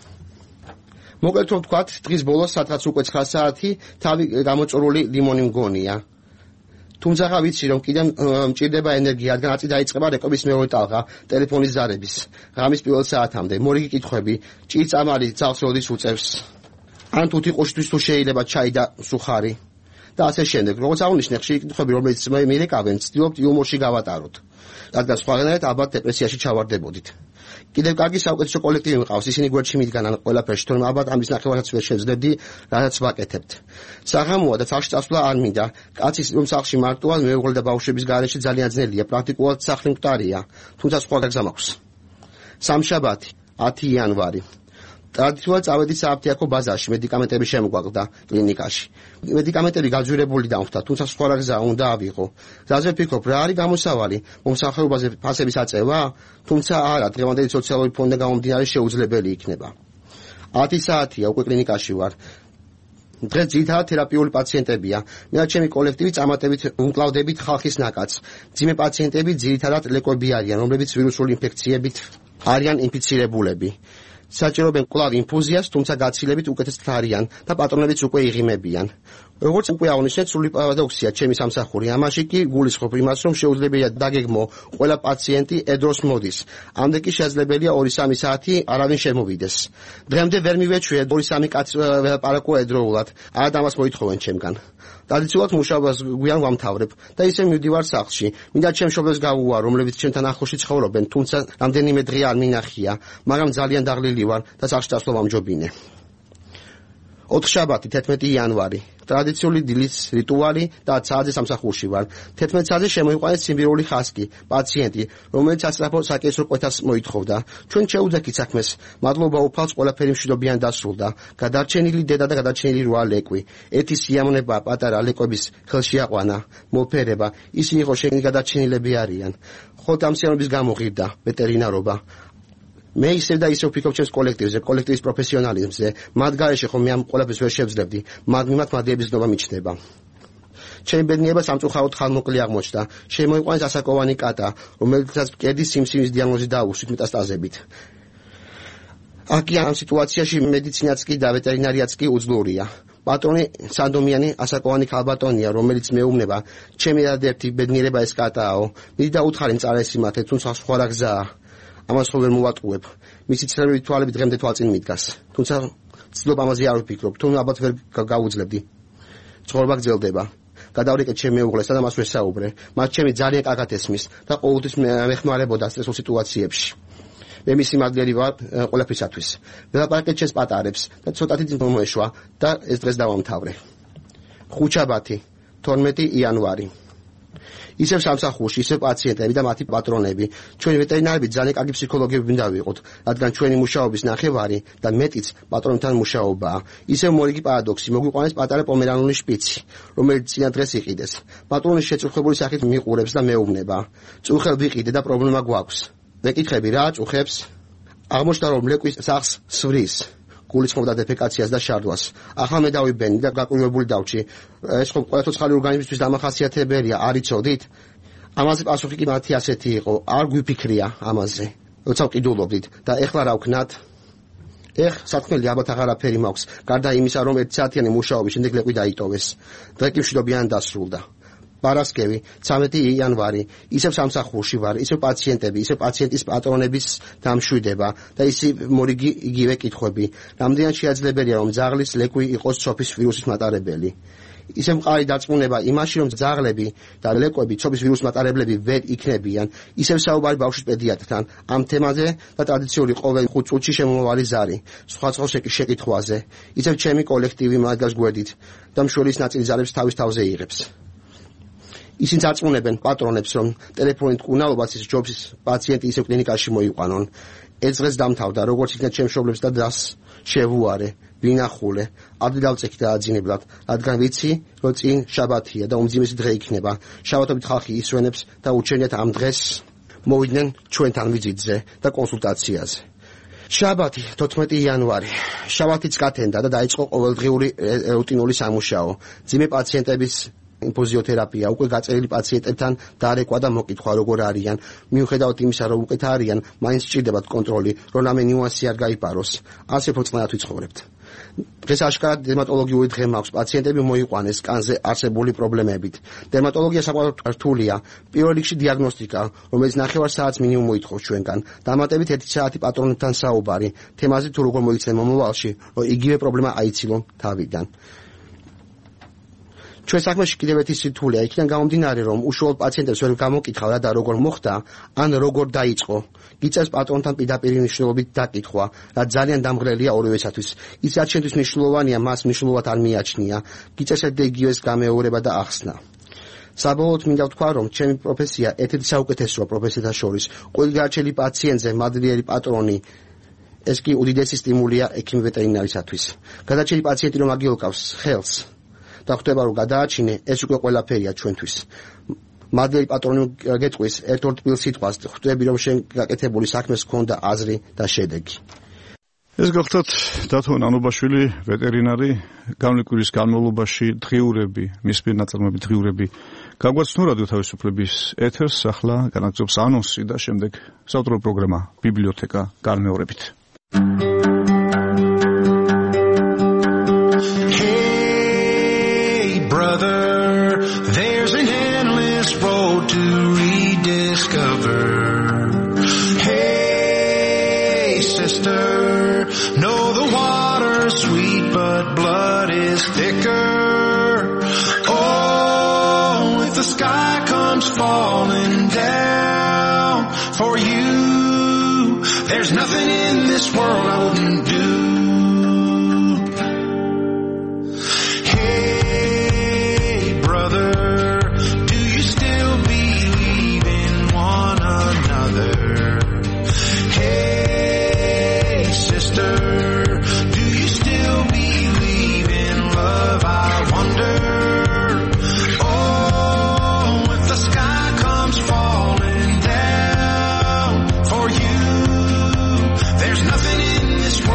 მოკლედ რომ ვთქვათ, დღის ბოლოს სადღაც უკვე ცხრა საათი თავი გამოწორული ლიმონი მგონია. თუმცა ვიცი რომ კიდევ მჭირდება ენერგია, რადგან აწი დაიწყება რეკვების მეორე ტალღა ტელეფონის ზარების. ღამის პირველ საათამდე მორიგი კითხვები, ჭირწამალი ძაღლს როდის უწევს? ან თუთი ყოშთვის თუ შეიძლება ჩაი და სუხარი და ასე შემდეგ. როგორც აღნიშნე, ხშირი კითხვები, რომელიც მე მირეკავენ, ვცდილობთ იუმორში გავატაროთ. რადგან სხვაგანაირად ალბათ დეპრესიაში ჩავარდებოდით. კიდევ კარგი საუკეთესო კოლექტივი მყავს, ისინი გვერდში მიდგანან ყველაფერში, თორემ ალბათ ამის ნახევარსაც ვერ შევძლებდი, რასაც ვაკეთებთ. საღამოა და სახლში წასვლა არ მინდა. კაცის რომ სახლში მარტოა, მეუღლე და ბავშვების გარეშე ძალიან ძნელია, პრაქტიკულად სახლი მკვდარია, თუმცა სხვა გაგზა მაქვს. სამშაბათი, ათი იანვარი. ტრადიციულად წავედი სააფთიაქო ბაზარში, მედიკამენტები შემოგვაყდა კლინიკაში. მედიკამენტები გაძვირებული დამხვდა, თუმცა სხვა გზა უნდა ავიღო. გზაზე ვფიქრობ, რა არის გამოსავალი, მომსახურებაზე ფასების აწევა, თუმცა არა, დღევანდელი სოციალური ფონდიდან გამომდინარე შეუძლებელი იქნება. ათი საათია, უკვე კლინიკაში ვარ. დღეს ძირითადად თერაპიული პაციენტებია. მე და ჩემი კოლექტივი წამატებით უმკლავდებით ხალხის ნაკადს. მძიმე პაციენტები ძირითადად ლეკვები არიან, რომლებიც ვირუსული ინფექციებით არიან ინფიცირებულები. საჭიროებენ კვლავ ინფუზიას, თუმცა გაცილებით უკეთესად არიან და პატრონებიც უკვე იღიმებიან. როგორც უკვე აღნიშნეთ, სრული პარადოქსია ჩემი სამსახური. ამაში კი გულისხმობ იმას, რომ შეუძლებელია დაგეგმო ყველა პაციენტი ედროს მოდის. ამდე კი შესაძლებელია ორი სამი საათი არავინ შემოვიდეს. დღემდე ვერ მივეჩვია ორი სამი კაცი ველაპარაკო ედროულად. არა და ამას მოითხოვენ ჩემგან. ტრადიციულად მუშაობას გვიან ვამთავრებ და ისე მივდივარ სახლში. მინდა ჩემს მშობლებს გავუვარ, რომლებიც ჩემთან ახლოში ცხოვრობენ, თუმცა რამდენიმე დღე არ მინახია, მაგრამ ძალიან დაღლილი ვარ და სახლში წასვლა ვამჯობინე. ოთხშაბათი, თერთმეტი იანვარი. ტრადიციული დილის რიტუალი და საათზე სამსახურში ვარ. თერთმეტ საათზე შემოიყვანეს სიმბირული ხასკი, პაციენტი, რომელიც სასწრაფო საკენსრო კვეთას მოითხოვდა. ჩვენ შეუძახით საქმეს. მადლობა უფალს, ყველაფერი მშვიდობიან დასრულდა. გადარჩენილი დედა და გადარჩენილი რვა ლეკვი. ერთი სიამონება პატარა ლეკვების ხელში აყვანა, მოფერება. ისინი ხო შენი გადარჩენილები არიან. ხოთ ამ სიამოვნების გამო ღირდა ვეტერინარობა. მე ისევ და ისევ ვფიქრობ ჩემს კოლექტივზე, კოლექტივის პროფესიონალიზმზე. მათ გარეშე ხო მე ამ ყველაფერს ვერ შევძლებდი. მათ მიმართ მადლების ნობა მიჩნდება. ჩემი ბედნიერება სამწუხაროდ ხალმოკლე აღმოჩნდა. შემოიყვანეს ასაკოვანი კატა, რომელიცაც მკერდის სიმსივნის დიაგნოზი დაუსვით მეტასტაზებით. აქ ამ სიტუაციაში მედიცინაც კი და ვეტერინარიაც კი უძლურია. პატრონი სანდომიანი ასაკოვანი ქალბატონია, რომელიც მეუბნება, ჩემი ერთადერთი ბედნიერება ეს კატაო. მიდი და უთხარი მწარესი მათე, თუმცა სხვა რა გზაა. ამას ხო ვერ მოვატყუებ. მისი ცრემლი თვალები დღემდე თვალწინ მიდგას. თუმცა ცდილობ ამაზე არ ვფიქრობ, თუმცა ალბათ ვერ გავუძლებდი. ცხოვრება გრძელდება. გადავრეკეთ ჩემი მეუღლეს და მას ვესაუბრე. მას ჩემი ძალიან კარგად ესმის და ყოველთვის მეხმარებოდა სტრესულ სიტუაციებში. მე მისი მაგლიერი ვარ ყველაფრისათვის. ველაპარაკეთ ჩემს პატარებს და ცოტათი მოეშვა და ეს დღეს დავამთავრე. ხუთშაბათი, თორმეტი იანვარი. ისევ სამსახურში, ისევ პაციენტები და მათი პატრონები. ჩვენი ვეტერინარები ძალიან კარგი ფსიქოლოგები უნდა ვიყოთ, რადგან ჩვენი მუშაობის ნახევარი და მეტიც პატრონთან მუშაობაა. ისევ მორიგი პარადოქსი, მოგვიყვანეს პატარა პომერანული შპიცი, რომელიც წინა დღეს იყიდეს. პატრონის შეწუხებული სახით მიყურებს და მეუბნება. წუხელ ვიყიდე და პრობლემა გვაქვს. მეკითხები რა წუხებს? აღმოჩნდა რომ ლეკვის სახს სვრის. გულისხმობდა დეფეკაციას და შარდვას. ახლა მე დავიბენი და გაკვირვებული დავჭი. ეს ხო ყველა ცოცხალი ორგანიზმისთვის დამახასიათებელია, არ იცოდით? ამაზე პასუხი კი მათი ასეთი იყო, არ გვიფიქრია ამაზე. როცა ვყიდულობდით და ეხლა რა ვქნათ? ეხ, საქმელი ალბათ აღარაფერი მაქვს, გარდა იმისა, რომ ერთი საათიანი მუშაობის შემდეგ ლეკვი დაიტოვეს. დღე კი მშვიდობიან დასრულდა. პარასკევი, ცამეტი იანვარი, ისევ სამსახურში ვარ, ისევ პაციენტები, ისევ პაციენტის პატრონების დამშვიდება და ისე მორიგი იგივე კითხვები. რამდენად შეაძლებელია რომ ძაღლის ლეკვი იყოს ცოფის ვირუსის მატარებელი? ისე მყარი დარწმუნება იმაში რომ ძაღლები და ლეკვები ცოფის ვირუსის მატარებლები ვერ იქნებიან. ისევ საუბარი ბავშვის პედიატრთან ამ თემაზე და ტრადიციული ყოველ ხუთ წუთში შემომავალი ზარი, სხვა სხვა შეკითხვაზე. ისევ ჩემი კოლექტივი მაგას გვერდით და მშველის ნაწილი ზარებს თავის თავზე იღებს. ისინი წარწმუნებენ პატრონებს, რომ ტელეფონით კუნალობაც ის ჯობს პაციენტი ისევ კლინიკაში მოიყვანონ. ეს დღეს დამთავრდა, როგორც იქნა ჩემს მშობლებს და დას შევუარე, ვინახულე, ადრე დავწექი და აძინებლად, რადგან ვიცი, რომ წინ შაბათია და უმძიმესი დღე იქნება. შაბათობით ხალხი ისვენებს და უჩვენიათ ამ დღეს მოვიდნენ ჩვენთან ვიზიტზე და კონსულტაციაზე. შაბათი, თოთხმეტი იანვარი. შაბათიც გათენდა და დაიწყო ყოველდღიური რუტინული სამუშაო. ძიმე პაციენტების ინფუზიოთერაპია, უკვე გაწერილი პაციენტებთან დარეკვა და მოკითხვა როგორ არიან. მიუხედავად იმისა, რომ უკეთ არიან, მაინც სჭირდებათ კონტროლი, რომ რამე ნიუანსი არ გაიპაროს. ასე ფორწყნად ვიცხოვრებთ. დღეს აშკარად დერმატოლოგიური დღე მაქვს, პაციენტები მოიყვანეს კანზე არსებული პრობლემებით. დერმატოლოგია საყოველთაოდ რთულია. პირველ რიგში დიაგნოსტიკა, რომელიც ნახევარ საათს მინიმუმ მოითხოვს ჩვენგან. დამატებით ერთი საათი პატრონებთან საუბარი, თემაზე თუ როგორ მოიცნენ მომავალში, რომ იგივე პრობლემა აიცილონ თავიდან. ჩვენ საქმეში კიდევ ერთი სირთულეა, იქიდან გამომდინარე, რომ უშუალოდ პაციენტებს ვერ გამოკითხავ რა და როგორ მოხდა, ან როგორ დაიწყო. გიწევს პატრონთან პირდაპირ მნიშვნელობით დაკითხვა, რაც ძალიან დამღრელია ორივესათვის. ის რაც ჩვენთვის მნიშვნელოვანია, მას მნიშვნელოვნად არ მიაჩნია. გიწევს ერთ და იგივეს გამეორება და ახსნა. საბოლოოდ მინდა ვთქვა, რომ ჩემი პროფესია ერთ-ერთი საუკეთესოა პროფესიათა შორის. ყველგან გარჩეული პაციენტზე მადლიერი პატრონი ეს კი უდიდესი სტიმულია ექიმ ვეტერინარისათვის. გადარჩენილი პაციენტი რომ აგიოლკავს ხელს და ხვდება რომ გადააჩინე, ეს უკვე ყველაფერია ჩვენთვის. მადლიერი პატრონი გეტყვის ერთ-ორ თბილ სიტყვას, ხვდები რომ შენ გაკეთებული საქმეს ჰქონდა აზრი და შედეგი. ეს გახლავთ დათო ნანობაშვილი, ვეტერინარი, გამლიკვირის განმავლობაში დღიურები, მისპირ ნაწარმოები დღიურები გაგვაცნო რადიო თავისუფლების ეთერს, ახლა განაგრძობს ანონსი და შემდეგ საავტორო პროგრამა ბიბლიოთეკა განმეორებით. Hey brother, there's an endless road to rediscover. Hey sister, know the water's sweet but blood is thicker. Oh, if the sky comes falling down for you, there's nothing in this world I wouldn't do. Hey brother, do you still believe in one another? Hey sister, do you still believe in love? I wonder. Oh, if the sky comes falling down for you, there's nothing in this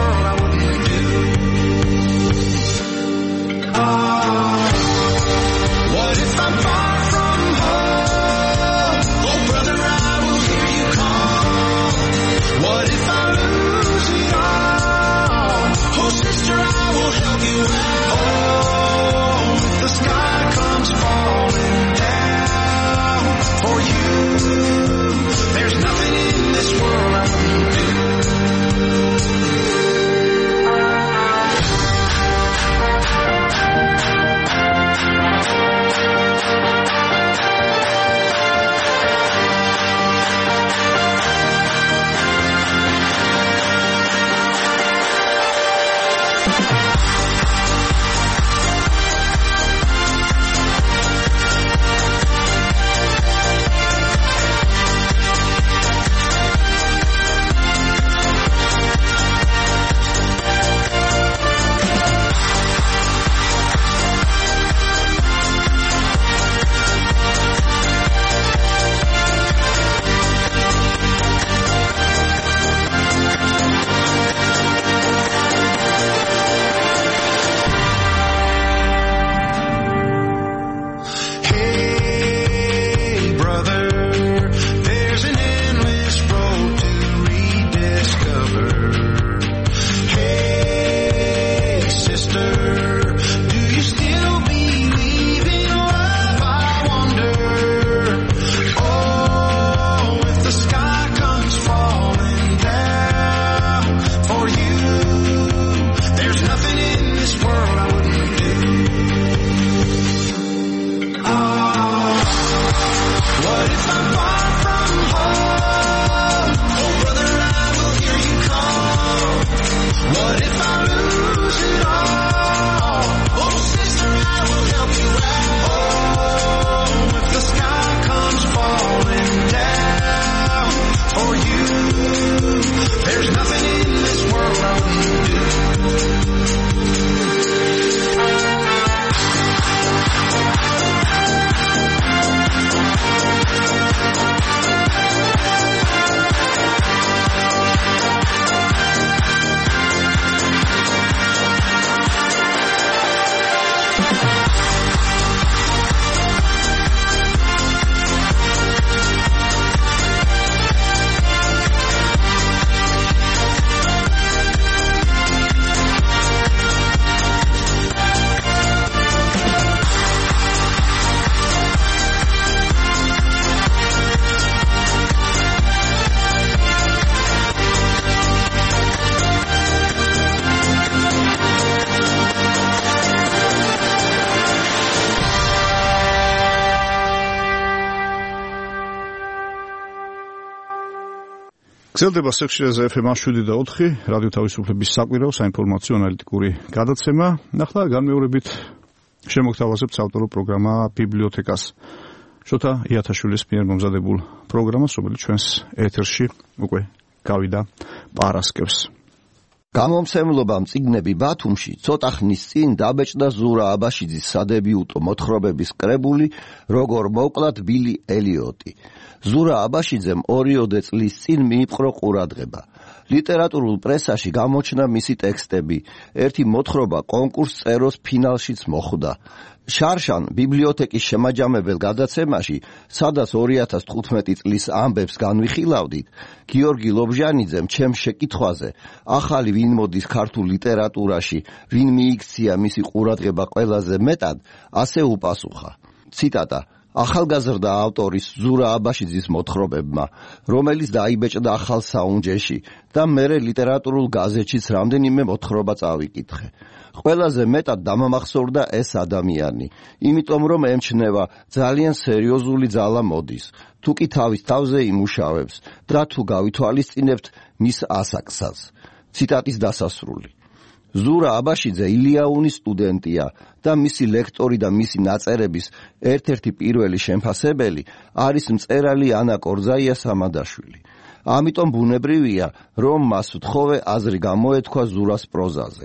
გრძელდება სექციაზე ეფ ემ შვიდი და ოთხი რადიო თავისუფლების საკვირაო საინფორმაციო ანალიტიკური გადაცემა. ნახლა განმეორებით შემოგთავაზებთ საავტორო პროგრამა ბიბლიოთეკას. შოთა იათაშვილის მიერ მომზადებულ პროგრამას, რომელიც ჩვენს ეთერში უკვე გავიდა პარასკევს. გამომცემლობამ წიგნები ბათუმში ცოტა ხნის წინ დაბეჭდა ზურა აბაშიძის სადებიუტო მოთხრობების კრებული როგორ მოვკლათ ბილი ელიოტი. ზურა აბაშიძემ ორიოდე წლის წინ მიიპყრო ყურადღება. ლიტერატურულ პრესაში გამოჩნდა მისი ტექსტები, ერთი მოთხრობა კონკურს წეროს ფინალშიც მოხვდა. შარშან ბიბლიოთეკის შემაჯამებელ გადაცემაში, სადაც ორი ათას თხუთმეტი წლის ამბებს განვიხილავდით, გიორგი ლობჟანიძემ ჩემ შეკითხვაზე, ახალი ვინ მოდის ქართულ ლიტერატურაში, ვინ მიიქცია მისი ყურადღება ყველაზე მეტად, ასე უპასუხა. ციტატა: ახალგაზრდა ავტორის ზურა აბაშიძის მოთხრობებმა, რომელიც დაიბეჭდა ახალ საუნჯეში და მერე ლიტერატურულ გაზეთშიც რამდენიმე მოთხრობა წავიკითხე. ყველაზე მეტად დამამახსოვრდა ეს ადამიანი, იმიტომ რომ ემჩნევა ძალიან სერიოზული ძალა მოდის, თუ კი თავის თავზე იმუშავებს და თუ გავითვალისწინებთ მის ასაკსაც. ციტატის დასასრული. ზურა აბაშიძე ილიაუნის სტუდენტია და მისი ლექტორი და მისი ნაწერების ერთ-ერთი პირველი შემფასებელი არის მწერალი ანა კორზაია სამადაშვილი. ამიტომ ბუნებრივია, რომ მას ვთხოვე აზრი გამოეთქვა ზურას პროზაზე.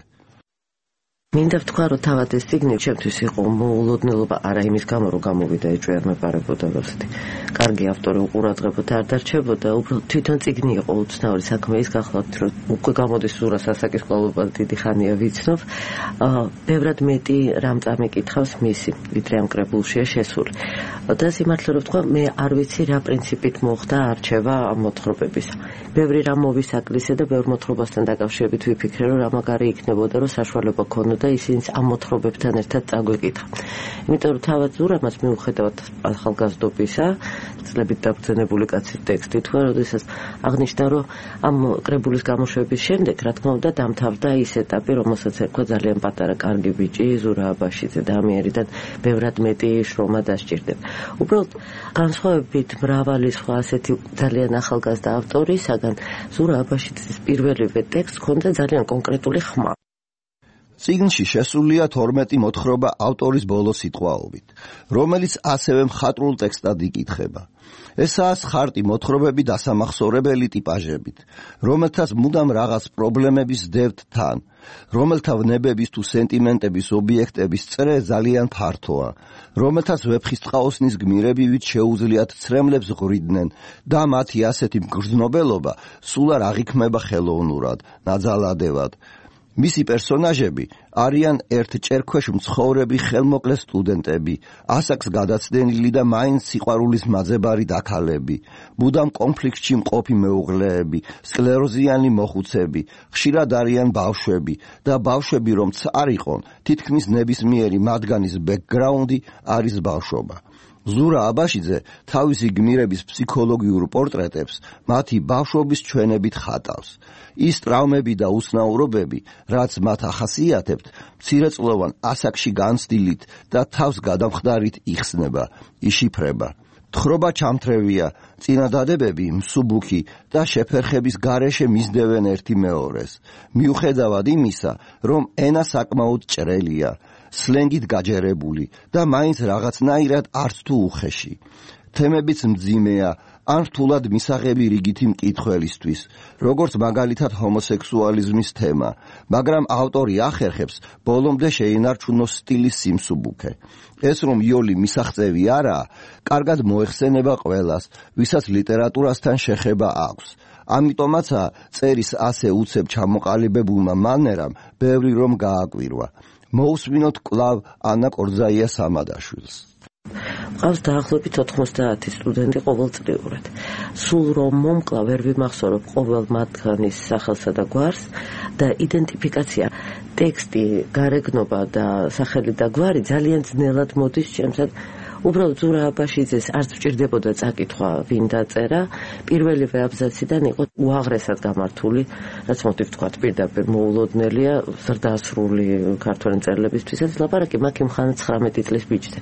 მინდა ვთქვა, რომ თავად ეს წიგნი ჩემთვის იყო მოულოდნელობა, არა იმის გამო, რომ გამოვიდა ეჭვიარმეპარებოდა, როსეთი კარგი ავტორი უყურადღებოდ არ დარჩებოდა, უბრალოდ თვითონ წიგნი იყო უცნაური საქმე. ის გახლავთ, რომ უკვე გამოდის ზურას ასაკის კვლევა დიდი ხანია ვიცნობ, ბევრად მეტი რამ წამიკითხავს მისი, ვიდრე ამ კრებულშია შესული. და სიმართლე რომ ვთქვა, მე არ ვიცი რა პრინციპით მოხდა არჩევა ამ მოთხრობების. ბევრი რამ მოვისაკლისე და ბევრ მოთხრობასთან დაკავშირებით ვიფიქრე, რომ რა მაგარი იქნებოდა, რომ საშუალება ქონოდა და ისინიც ამ მოთხრობებთან ერთად წაგვეკითხა. იმიტომ რომ თავად ზურამაც მიუხედავად ახალგაზრდობისა, წლებით დაბრძენებული კაცის ტექსტი თქვა, როდესაც აღნიშნა, რომ ამ კრებულის გამოშვების შემდეგ, რა თქმა უნდა, დამთავრდა ის ეტაპი, რომელსაც ერქვა ძალიან პატარა კარგი ბიჭი ზურა აბაშიძე და ამიერიდან ბევრად მეტი შრომა დასჭირდება. უბრალოდ განსხვავებით მრავალი სხვა ასეთი ძალიან ახალგაზრდა ავტორისაგან, ზურა აბაშიძის პირველივე ტექსტს ჰქონდა ძალიან კონკრეტული ხმა. წიგნში შესულია თორმეტი მოთხრობა ავტორის ბოლო სიტყვაობით, რომელიც ასევე მხატვრულ ტექსტად იკითხება. ესაა ხარტი მოთხრობები დასამახსოვრებელი ტიპაჟებით, რომელთაც მუდამ რაღაც პრობლემების დევთ თან, რომელთა ვნებების თუ სენტიმენტების ობიექტების წრე ძალიან ფართოა, რომელთაც ვეფხისტყაოსნის გმირებივით შეუძლიათ ცრემლებს ღვიდნენ და მათი ასეთი მგრძნობელობა სულ არ აღიქმება ხელოვნურად, ნაძალადევად. მისი პერსონაჟები არიან ერთ ჭერქვეშ მცხოვრები ხელმოკლე სტუდენტები, ასაკს გადაცდენილი და მაინც სიყვარულის მაძებარი დაქალები, მუდამ კონფლიქტში მყოფი მეუღლეები, სკლეროზიანი მოხუცები, ხშირად არიან ბავშვები და ბავშვები რომც არ იყონ, თითქმის ნებისმიერი მათგანის ბექგრაუნდი არის ბავშვობა. ზურა აბაშიძე თავისი გმირების ფსიქოლოგიურ პორტრეტებს მათი ბავშვობის ჩვენებით ხატავს. ის ტრავმები და უცნაურობები, რაც მათ ახასიათებთ, მცირეწლოვან ასაკში განცდილით და თავს გადამხდარით იხსნება, იშიფრება. თხრობა ჩამთრევია, წინადადებები მსუბუქი და შეფერხების გარეშე მისდევენ ერთი მეორეს. მიუხედავად იმისა, რომ ენა საკმაოდ ჭრელია, სლენგით გაჯერებული და მაინც რაღაცნაირად არც თუ უხეში. თემებიც მძიმეა, ან რთულად მისაღები რიგითი მკითხველისთვის, როგორც მაგალითად ჰომოსექსუალიზმის თემა, მაგრამ ავტორი ახერხებს ბოლომდე შეინარჩუნოს სტილის სიმსუბუქე. ეს რომ იოლი მისაღწევი არაა, კარგად მოეხსენება ყველას, ვისაც ლიტერატურასთან შეხება აქვს. ამიტომაცაა წერის ასე უცებ ჩამოყალიბებულმა მანერამ ბევრი რომ გააკვირვა. მოусმინოთ კვლავ ანა კორზაია სამადაშვილს. ყავს დაახლოებით ოთხმოცდაათი სტუდენტი ყოველწლიურად. სულ რომ მომკლა ვერ ვიმახსოვრებ ყოველ მათგანის სახელსა და გვარს და იდენტიფიკაცია, ტექსტი, გარეგნობა და სახელი და გვარი ძალიან ძნელად მოდის ჩემსად. უბრალოდ ზურა აბაშიძეს არც ვჭირდებოდა წაკითხვა ვინ დაწერა, პირველივე აბზაციდან იყო უაღრესად გამართული, რაც მოდი ვთქვათ პირდაპირ მოულოდნელია ზრდასრული ქართველი მწერლებისთვისაც, ლაპარაკი მაქვს იმ ხან ცხრამეტი წლის ბიჭზე.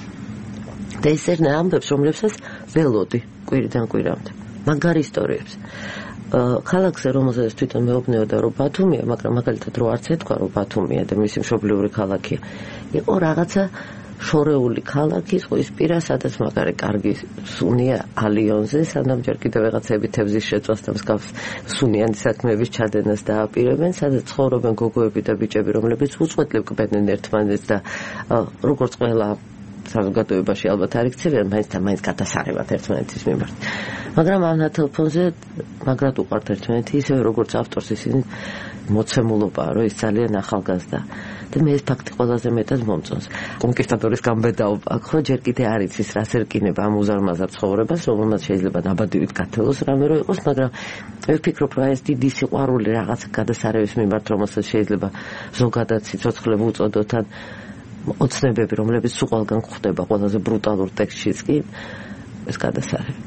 და ესერნა ამბებს, რომლებსაც ველოდი კვირიდან კვირამდე. მაგარი ისტორიებს. ქალაქზე რომელზეც თვითონ მეუბნეოდა რომ ბათუმია, მაგრამ მაგალითად რო არც ეთქვა რომ ბათუმია და მისი მშობლიური ქალაქია. იყო რაღაცა შორეული ქალაქი ზღვისპირა, სადაც მაგარი კარგი სუნია ალიონზე, სანამ ჯერ კიდევ ვიღაცები თევზის შეწვას და მსგავს სუნიანი საქმეების ჩადენას დააპირებენ, სადაც ცხოვრობენ გოგოები და ბიჭები, რომლებიც უწყვეტლივ კვებდნენ ერთმანეთს და როგორც ყველა საზოგადოებაში ალბათ არ იქცევიან, მაინც და მაინც გადასარევად ერთმანეთის მიმართ. მაგრამ ამ თელეფონზე მაგრად უყვართ ერთმანეთი, ისევე როგორც ავტორს ისინი მოცემულობაა, რომ ის ძალიან ახალგაზრდა. და მე ეს ფაქტი ყველაზე მეტად მომწონს. კონკისტადორის გამბედაობა აქ ხო ჯერ კიდე არ იცის რას ერკინება ამ უზარმაზარ ცხოვრებას, რომელმაც შეიძლება ნაბადივით გათელოს რამე რო იყოს, მაგრამ მე ვფიქრობ, რომ ეს დიდი სიყვარული რაღაც გადასარევის მიმართ, რომელსაც შეიძლება ზოგადად სიცოცხლე ვუწოდოთ ან ოცნებები, რომლებიც უყალგან გვხდება ყველაზე ბრუტალურ ტექსტშიც კი ეს გადასარევი.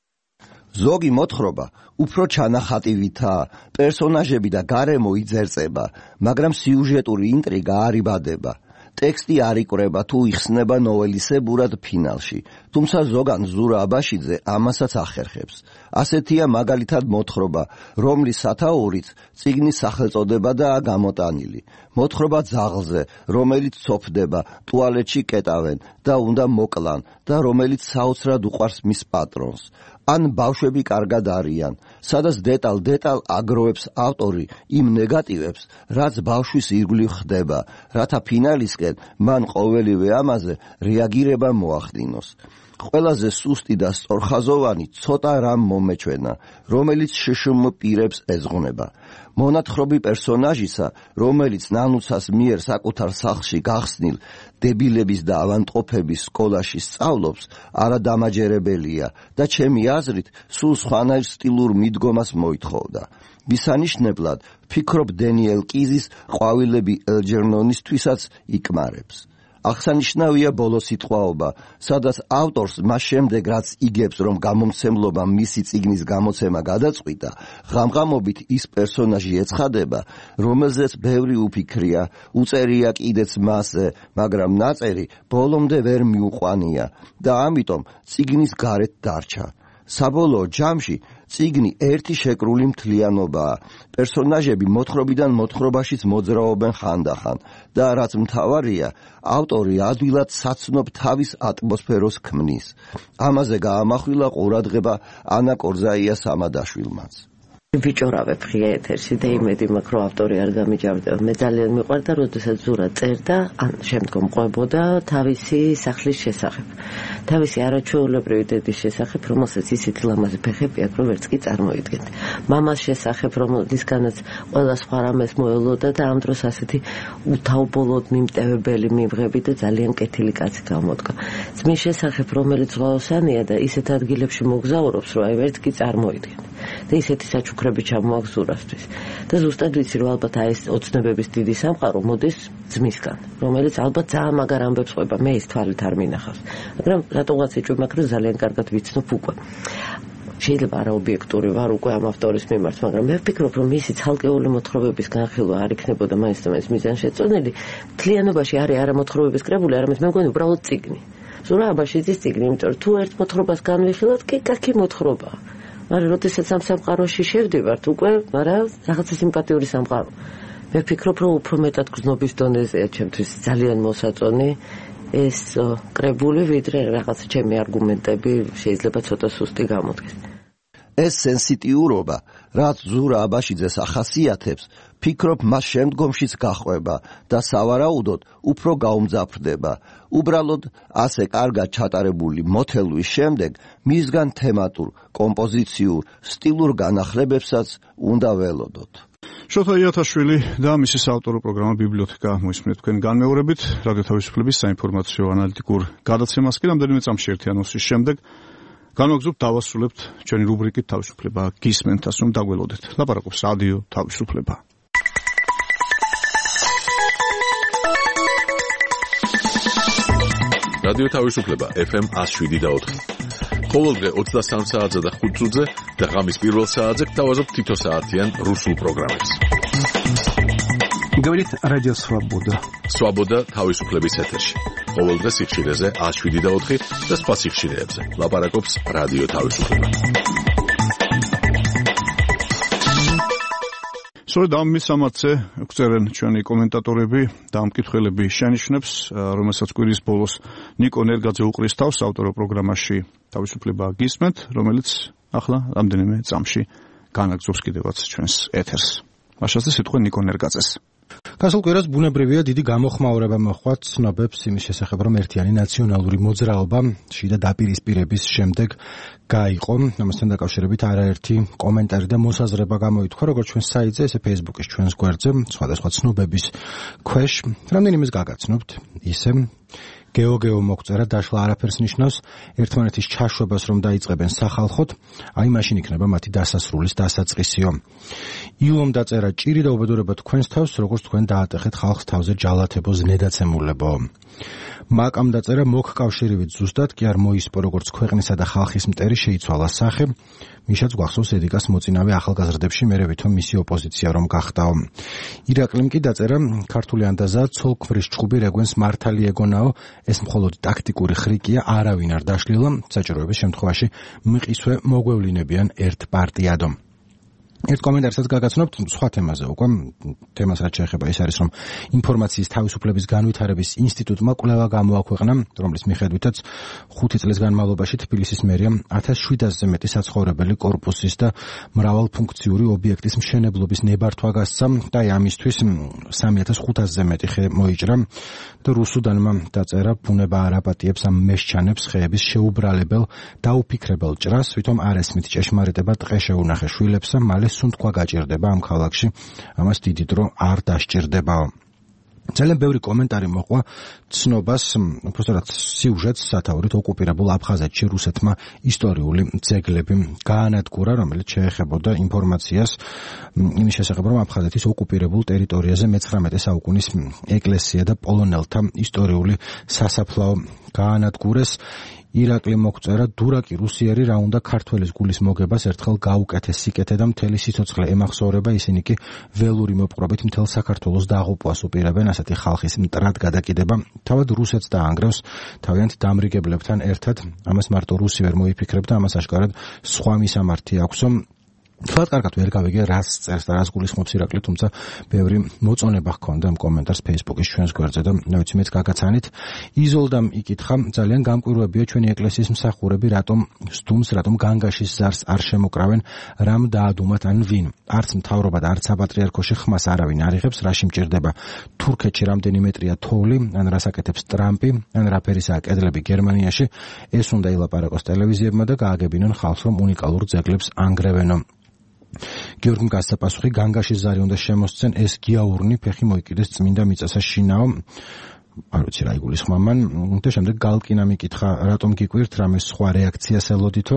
ზოგი მოთხრობა უფრო ჩანახატივითაა, პერსონაჟები და გარემო იძერწება, მაგრამ სიუჟეტური ინტრიგა არ იბადება. ტექსტი არ იკვრება თუ იხსნება ნოველისებურად ფინალში, თუმცა ზოგან ზურა აბაშიძე ამასაც ახერხებს. ასეთია მაგალითად მოთხრობა, რომლის სათაურით წიგნის სახელწოდებადაა გამოტანილი. მოთხრობა ძაღლზე, რომელიც ცოფდება, ტუალეტში კეტავენ და უნდა მოკლან და რომელიც საოცრად უყვარს მის პატრონს. ან ბავშვები კარგად არიან, სადაც დეტალ-დეტალ აგროვებს ავტორი იმ ნეგატივებს, რაც ბავშვის ირგვლივ ხდება, რათა ფინალისკენ მან ყოველივე ამაზე რეაგირება მოახდინოს. ყველაზე სუსტი და სწორხაზოვანი ცოტა რამ მომეჩვენა, რომელიც შშმ პირებს ეძღვნება. მონათხრობი პერსონაჟისა, რომელიც ნანუცას მიერ საკუთარ სახლში გახსნილ დებილების და ავანტყოფების სკოლაში სწავლობს, არადამაჯერებელია და ჩემი აზრით სულ სხვანაირ სტილურ მიდგომას მოითხოვდა. მისანიშნებლად ვფიქრობ დენიელ კიზის ყვავილები ელჯერნონისთვისაც იკმარებს. აღსანიშნავია ბოლო სიტყვაობა, სადაც ავტორს მას შემდეგ რაც იგებს, რომ გამომცემლობამ მისი წიგნის გამოცემა გადაწყვიტა, ღამღამობით ის პერსონაჟი ეცხადება, რომელზეც ბევრი უფიქრია, უწერია კიდეც მასზე, მაგრამ ნაწერი ბოლომდე ვერ მიუყვანია და ამიტომ წიგნის გარეთ დარჩა. საბოლოო ჯამში წიგნი ერთი შეკრული მთლიანობაა. პერსონაჟები მოთხრობიდან მოთხრობაშიც მოძრაობენ ხანდახან და რაც მთავარია, ავტორი ადვილად საცნობ თავის ატმოსფეროს ქმნის. ამაზე გაამახვილა ყურადღება ანა კორზაიას ამადაშვილმაც. ვიჭორავებ ღია ეთერში და იმედი მაქვს, რომ ავტორი არ გამიჯავდება. მე ძალიან მიყვარდა, როდესაც ზურა წერდა, ან შემდგომ ყვებოდა თავისი სახლის შესახებ. თავისი არაჩვეულებრივი დედის შესახებ, რომელსაც ისეთი ლამაზი ფეხები აქვს, რომ ვერც კი წარმოიდგენთ. მამას შესახებ, რომელისგანაც ყველა სხვა რამეს მოელოდა და ამ დროს ასეთი უთაობოლოდ მიმტევებელი მიმღები და ძალიან კეთილი კაცი გამოდგა. ძმის შესახებ, რომელიც ზღვაოსანია და ისეთ ადგილებში მოგზაურობს, რომ აი ვერც კი წარმოიდგენთ. და ისეთი საჩუქრები ჩამოაქვს ზურასთვის. და ზუსტად ვიცი, რომ ალბათ აი ეს ოცნებების დიდი სამყარო მოდის ძმისგან, რომელიც ალბათ ძალიან მაგარ ამბებს ყვება, მე ის თვალით არ მინახავს. მაგრამ რატომღაც ეჭვი მაქვს, რომ ძალიან კარგად ვიცნობ უკვე. შეიძლება არაობიექტური ვარ უკვე ამ ავტორის მიმართ, მაგრამ მე ვფიქრობ, რომ მისი ცალკეული მოთხრობების განხილვა არ იქნებოდა მაინც და მაინც მიზანშეწონილი. მთლიანობაში არის არა მოთხრობების კრებული, არამედ მე მგონი უბრალოდ წიგნი. ზურა აბაშიძის წიგნი, იმიტომ რომ თუ ერთ მოთხრობას განვიხილოთ, კი კაკი მოთხრობაა. მაგრამ როდესაც ამ სამყაროში შევდივართ, უკვე არა რაღაცა სიმპათიური სამყარო. მე ვფიქრობ, რომ უფრო მეტად გზნობის დონეზეა ჩემთვის ძალიან მოსაწონი ეს კრებული, ვიდრე რაღაც ჩემი არგუმენტები შეიძლება ცოტა სუსტი გამოდგეს. ეს სენსიტიურობა, რაც ზურა აბაშიძეს ახასიათებს, ფიქრობ მას შემდგომშიც გახვება და სავარაუდოდ უფრო გაუმძაფრდება. უბრალოდ ასე კარგად ჩატარებული მოთელვის შემდეგ მისგან თემატურ, კომპოზიციურ, სტილურ განახლებებსაც უნდა ველოდოთ. შოთა იათაშვილი და მისი საავტორო პროგრამა ბიბლიოთეკა მოისმენთ თქვენ განმეორებით რადიო თავისუფლების საინფორმაციო ანალიტიკურ გადაცემას კი რამდენიმე წამში ერთი ანონსის შემდეგ განვაგრძობთ დავასრულებთ ჩვენი რუბრიკით თავისუფლება გისმენთ, ასე რომ დაგველოდეთ. ლაპარაკობს რადიო თავისუფლება. რადიო თავისუფლება ეფ ემ one oh seven და four. ყოველდღე ოცდასამ საათზე და ხუთ წუთზე და ღამის პირველ საათზე გთავაზობთ თითო საათიან რუსულ პროგრამებს. Говорит радио Свобода. Свобода თავისუფლების ეთერში. ყოველდღე სიხშირეზე one oh seven და four და სხვა სიხშირეებზე. ლაპარაკობს რადიო თავისუფლება. სწორედ ამ მისამართზე გვწერენ ჩვენი კომენტატორები და ამ კითხვები შენიშნებს, რომელსაც კვირის ბოლოს ნიკო ნერგაძე უყრის თავს ავტორო პროგრამაში თავისუფლება გისმენთ, რომელიც ახლა რამდენიმე წამში განაგზობს კიდევაც ჩვენს ეთერს. მაშასზე სიტყვა ნიკო ნერგაძეს. გასულ კვირას ბუნებრივია დიდი გამოხმაურება მოჰყვა ცნობებს იმის შესახებ, რომ ერთიანი ნაციონალური მოძრაობა შიდა დაპირისპირების შემდეგ გაიყო. ამასთან დაკავშირებით არაერთი კომენტარი და მოსაზრება გამოითქვა, როგორც ჩვენს საიტზე, ესე Facebook-ის ჩვენს გვერდზე, სხვადასხვა ცნობების ქვეშ. რამდენიმეს გაგაცნობთ, ისე გეოგეო მოგწერა დაშლა არაფერს ნიშნავს ერთმანეთის ჩაშვებას რომ დაიწყებენ სახალხოდ, აი მაშინ იქნება მათი დასასრულის დასაწყისიო. იუომ დაწერა ჭირი და უბედურება თქვენს თავს, როგორც თქვენ დაატეხეთ ხალხს თავზე ჯალათებო ზნედაცემულებო. მაკამ დაწერა მოგკავშირივით ზუსტად კი არ მოისპო როგორც ქვეყნისა და ხალხის მტერი შეიცვალა სახე. მიშაც გვახსოვს ედიკას მოწინავე ახალგაზრდებში მერე ვითომ მისი ოპოზიცია რომ გახდაო. ირაკლიმ კი დაწერა ქართული ანდაზა ცოლქმრის ჭუბი რეგვენს მართალი ეგონაო, ეს მხოლოდ ტაქტიკური ხრიკია, არავინ არ დაშლილა, საჭიროების შემთხვევაში მყისვე მოგვევლინებიან ერთ პარტიადო. ერთ კომენტარსაც გაგაცნობთ სხვა თემაზე უკვე, თემას რაც შეეხება ის არის, რომ ინფორმაციის თავისუფლების განვითარების ინსტიტუტმა კვლევა გამოაქვეყნა, რომლის მიხედვითაც ხუთი წლის განმავლობაში თბილისის მერიამ ათას შვიდასზე მეტი საცხოვრებელი კორპუსის და მრავალფუნქციური ობიექტის მშენებლობის ნებართვა გასცა და ამისთვის სამი ათას ხუთასზე მეტი ხე მოიჭრა და რუსუდანმა დაწერა ბუნება არ აპატიებს ამ მესჩანებს ხეების შეუბრალებელ და უფიქრებელ ჭრას, ვითომ არ ესმით ჭეშმარიტება ტყე შეუნახე შვილებსა, მალე სუნთქვა გაჭირდება ამ ქალაქში, ამას დიდი დრო არ დასჭირდებაო. ძალიან ბევრი კომენტარი მოყვა ცნობას, უბრალოდ სიუჟეტს სათაურით ოკუპირებულ აფხაზეთში რუსეთმა ისტორიული ძეგლები გაანადგურა, რომელიც შეეხებოდა ინფორმაციას იმის შესახებ, რომ აფხაზეთის ოკუპირებულ ტერიტორიაზე მეცხრამეტე საუკუნის ეკლესია და პოლონელთა ისტორიული სასაფლაო გაანადგურეს. ირაკლი მოგწერა დურაკი რუსიერი რა უნდა ქართველის გულის მოგებას ერთხელ გაუკეთეს სიკეთე და მთელი სიცოცხლე ემახსოვრება, ისინი კი ველური მოპყრობით მთელ საქართველოს დაღუპვას უპირებენ, ასეთი ხალხის მტრად გადაკიდება თავად რუსეთს დაანგრევს თავიანთ დამრიგებლებთან ერთად. ამას მარტო რუსი ვერ მოიფიქრებდა, ამას აშკარად სხვა მისამართი აქვსო. თქვათ კარგად ვერ გავიგე რას წერს და რას გულისხმობს ირაკლი, თუმცა ბევრი მოწონება ჰქონდა ამ კომენტარს Facebook-ის ჩვენს გვერდზე და მე ვიცი მეც გაგაცანით. იზოლდამ იკითხა, ძალიან გამკვირვებია ჩვენი ეკლესიის მსახურები რატომ სტუმს, რატომ განგაშის ზარს არ შემოკრავენ, რამ დაადუმათ ან ვინ. არც მთავრობა და არც საპატრიარქოში ხმას არავინ არ იღებს, რაში მჭირდება თურქეთში რამდენი მეტრია თოვლი, ან რას აკეთებს ტრამპი, ან რა ფერისაა კედლები გერმანიაში. ეს უნდა ილაპარაკოს ტელევიზიებმა და გააგებინონ ხალხს, რომ უნიკალურ ძეგლებს ანგრევენო. გიორგიმ გასწაპასუხი, განგაშის ზარი უნდა შემოსცენ, ეს გიაურნი ფეხი მოიკიდეს წმინდა მიწასა შინაო. არ ვიცი რა იგულისხმა მან. და შემდეგ გალკინა მიკითხა, რატომ გიკვირთ, რამე სხვა რეაქციას ელოდითო.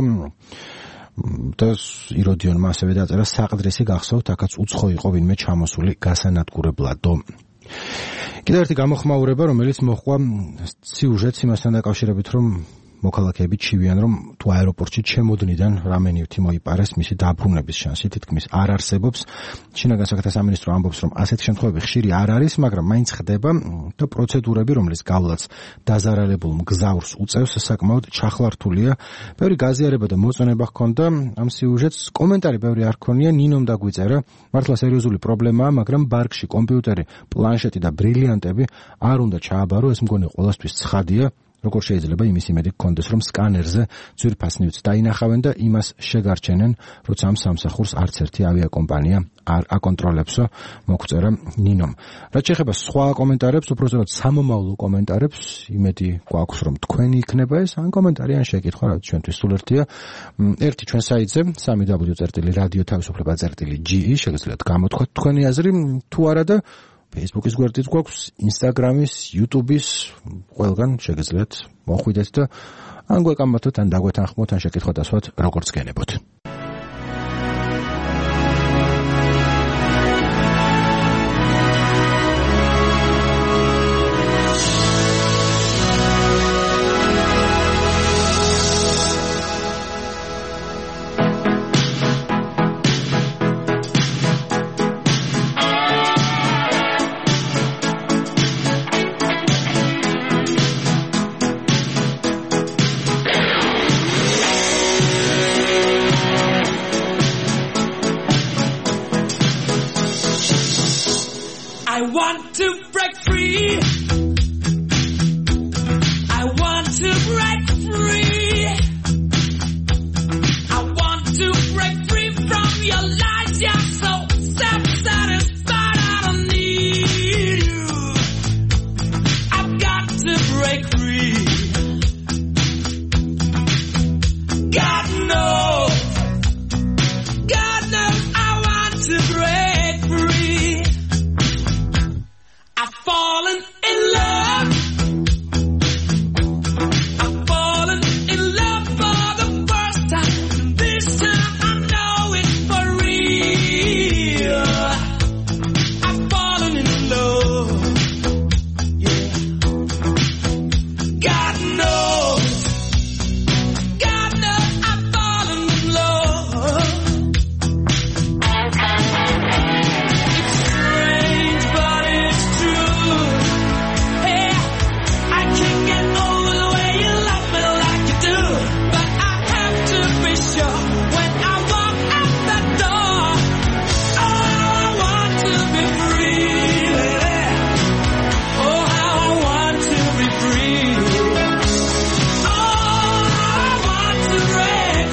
და იროდიონმა ასევე დაწერა, საყდრისი გახსოვთ, აქაც უცხო იყო ვინმე ჩამოსული გასანადგურებლადო. კიდევ ერთი გამოხმაურება, რომელიც მოჰყვა სიუჟეტს იმასთან დაკავშირებით, რომ მოქალაქეები ჩივიან, რომ თუ აეროპორტში ჩემოდნიდან რამენივთი მოიპარეს, მისი დაბრუნების შანსი თითქმის არ არსებობს. შინაგან საქმეთა სამინისტრო ამბობს, რომ ასეთი შემთხვევები ხშირი არ არის, მაგრამ მაინც ხდება და პროცედურები, რომლის გავლაც დაზარალებულ მგზავრს უწევს, საკმაოდ ჩახლართულია. ბევრი გაზიარება და მოწონება ჰქონდა ამ სიუჟეტს. კომენტარი ბევრი არ ქონია, ნინომ დაგვიწერა, მართლა სერიოზული პრობლემაა, მაგრამ ბარგში კომპიუტერი, პლანშეტი და ბრილიანტები არ უნდა ჩააბარო, ეს მგონი ყველასთვის ცხადია. როგორ შეიძლება იმის იმედი გქონდეს, რომ სკანერზე ძვირფასნივს დაინახავენ და იმას შეგარჩენენ, როცა ამ სამსახურს არც ერთი ავიაკომპანია არ აკონტროლებსო, მოგწერა ნინომ. რაც შეეხება სხვა კომენტარებს, უბრალოდ სამომავლო კომენტარებს, იმედი გვაქვს, რომ თქვენი იქნება ეს, ან კომენტარი, ან შეკითხვა, რაც ჩვენთვის სულ ერთია. ერთი ჩვენ საიტზე სამი დაბლიუ წერტილი რადიო თავისუფლება წერტილი ჯი ი, შეგიძლიათ გამოთქვათ თქვენი აზრი, თუ არა და Facebook-ის გვერდიც გვაქვს, Instagram-ის, YouTube-ის, ყველგან შეგიძლიათ მოხვიდეთ და ან გვეკამათოთ, ან დაგვეთანხმოთ, ან შეკითხვა დასვათ, როგორც გენებოთ. I want to break free. I want to break free. I want to break free from your lies. You're so self-satisfied. I don't need you. I've got to break free. God knows. God knows I want to break free. I've fallen in love. I've fallen in love for the first time. This time I know it's for real. I've fallen in love. Yeah. God knows. God knows I've fallen in love. It's strange, but it's true. Hey, I can't get over the way you love me like you do. But I have to be sure when I walk out that door. Oh, I want to be free. Oh, how I want to be free. Oh, I want to break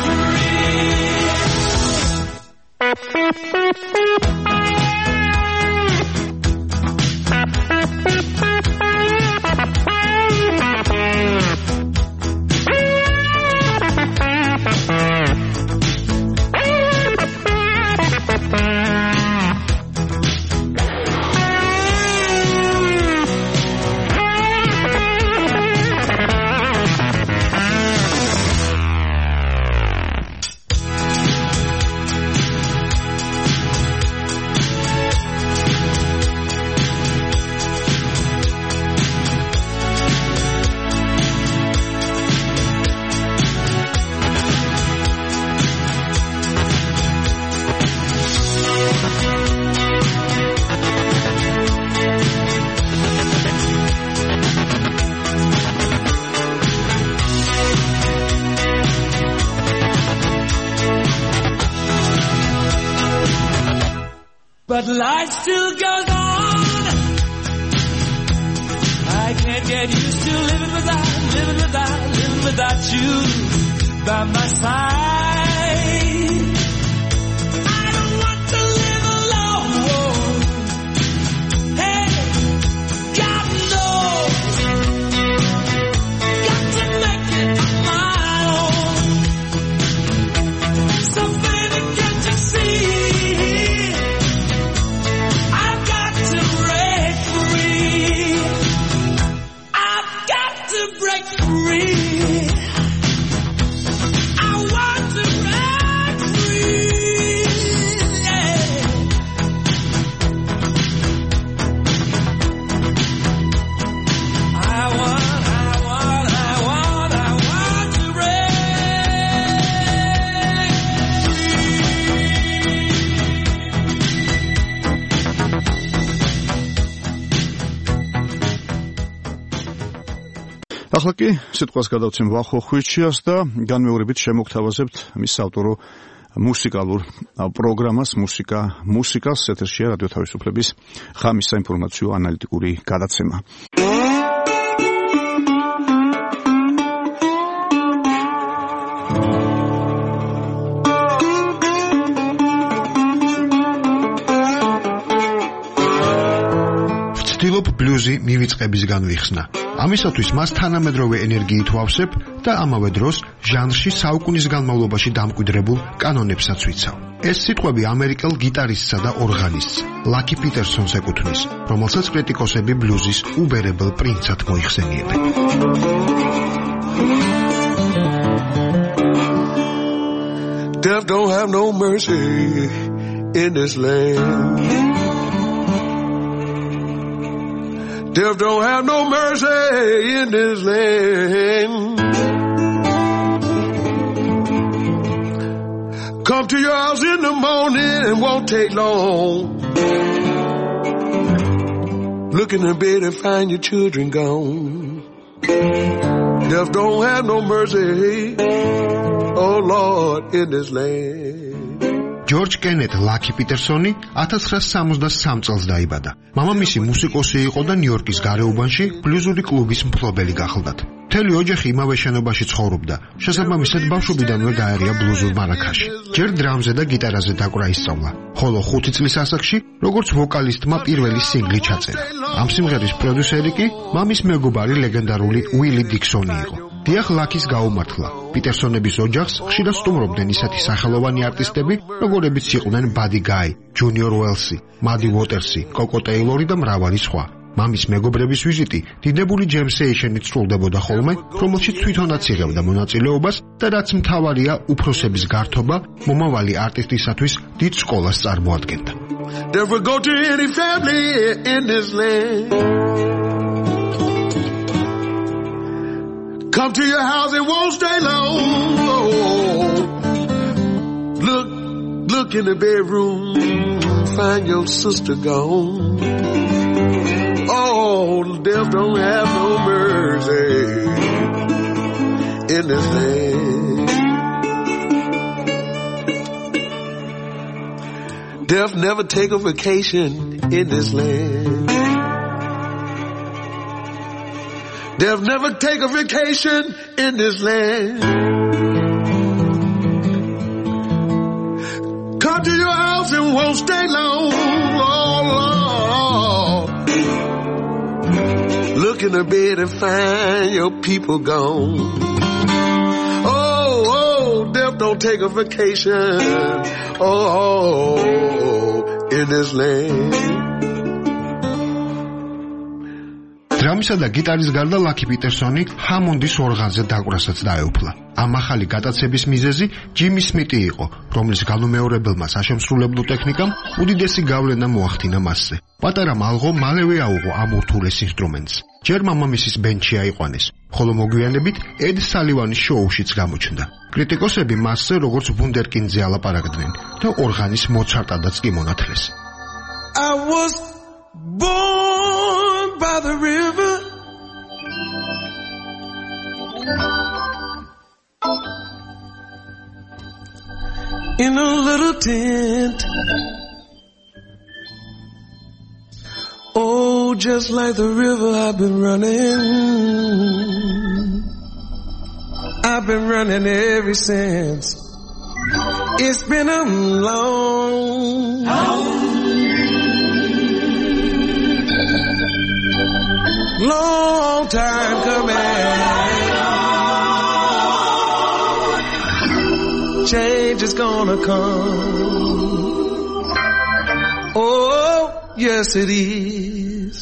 But life still goes on. I can't get used to living without, living without, living without you by my side. I don't want to live alone. Hey, God knows. Got to make it on my own. So baby, can't you see? I've got to break free. I've got to break free. I want to break free. Yeah. I want, I want, I want, I want to ახლა კი სიტყვას გადავცემ ვახო ხვიჩიას და განმეორებით შემოგთავაზებთ მის ავტორო მუსიკალურ პროგრამას მუსიკა მუსიკას ეთერშია რადიო თავისუფლების ღამის საინფორმაციო ანალიტიკური გადაცემა. ვცდილობ ბლუზი მივიწყების განვიხსნა. ამისათვის მას თანამედროვე ენერგიით ვავსებ და ამავე დროს ჟანრში საუკუნის განმავლობაში დამკვიდრებულ კანონებსაც ვიცავ. ეს სიტყვები ამერიკელ გიტარისტსა და ორღანისტს ლაკი პიტერსონს ეკუთვნის, რომელსაც კრიტიკოსები ბლუზის უბერებელ პრინცად მოიხსენიებენ. Death don't have no mercy in this land. Death don't have no mercy in this land. Come to your house in the morning and won't take long. Look in the bed and find your children gone. Death don't have no mercy, oh Lord, in this land. ჯორჯ კენეთ ლაკი პიტერსონი ათას ცხრაასი სამოცდასამ წელს დაიბადა. მამამისი მუსიკოსი იყო და ნიუ-იორკის გარეუბანში ბლუზური კლუბის მფლობელი გახლდათ. მთელი ოჯახი იმავე შენობაში ცხოვრობდა. შესაბამისად ბავშვობიდანვე გაერია ბლუზურ მარაქაში. ჯერ დრამზე და გიტარაზე დაკვრა ისწავლა. ხოლო ხუთი წლის ასაკში, როგორც ვოკალისტმა პირველი სინგლი ჩაწერა. ამ სიმღერის პროდიუსერი კი მამის მეგობარი ლეგენდარული უილი დიქსონი იყო. დიახ, ლაკის გაუმართლა. პიტერსონების ოჯახს ხშირად სტუმრობდნენ ისეთი სახელოვანი არტისტები, როგორებიც იყვნენ ბადი გაი, ჯუნიორ უელსი, მადი უოტერსი, კოკო ტეილორი და მრავალი სხვა. მამის მეგობრების ვიზიტი დიდებული ჯემ სეიშენით სრულდებოდა ხოლმე, რომელშიც თვითონაც იღებდა მონაწილეობას და რაც მთავარია, უფროსების გართობა მომავალი არტისტისათვის დიდ სკოლას წარმოადგენდა. Never go to any family in this land. Come to your house and won't stay long. Oh, look, look in the bedroom, find your sister gone. Oh, death don't have no mercy in this land. Death never take a vacation in this land. Death never take a vacation in this land. Come to your house and won't stay long. Oh, Lord. Look in the bed and find your people gone. Oh, oh, death don't take a vacation. Oh, oh, in this land. დრამისა და გიტარის გარდა ლაკი პიტერსონი ჰამონდის ორღანზე დაკვრასაც დაეუფლა. ამ ახალი გატაცების მიზეზი ჯიმი სმიტი იყო, რომლის განუმეორებელმა საშემსრულებლო ტექნიკამ უდიდესი გავლენა მოახდინა მასზე. პატარა მალღო მალევე აუღო ამ ურთულეს ინსტრუმენტს. ჯერ მამამისის ბენდში აიყვანეს, ხოლო მოგვიანებით ედ სალივანის შოუშიც გამოჩნდა. კრიტიკოსები მასზე როგორც ვუნდერკინდზე ალაპარაკდნენ და ორღანის მოცარტადაც კი მონათლეს. I was born by the river, in a little tent. Oh, just like the river I've been running, I've been running ever since. It's been a long, long time coming. Change is gonna come. Oh, yes it is.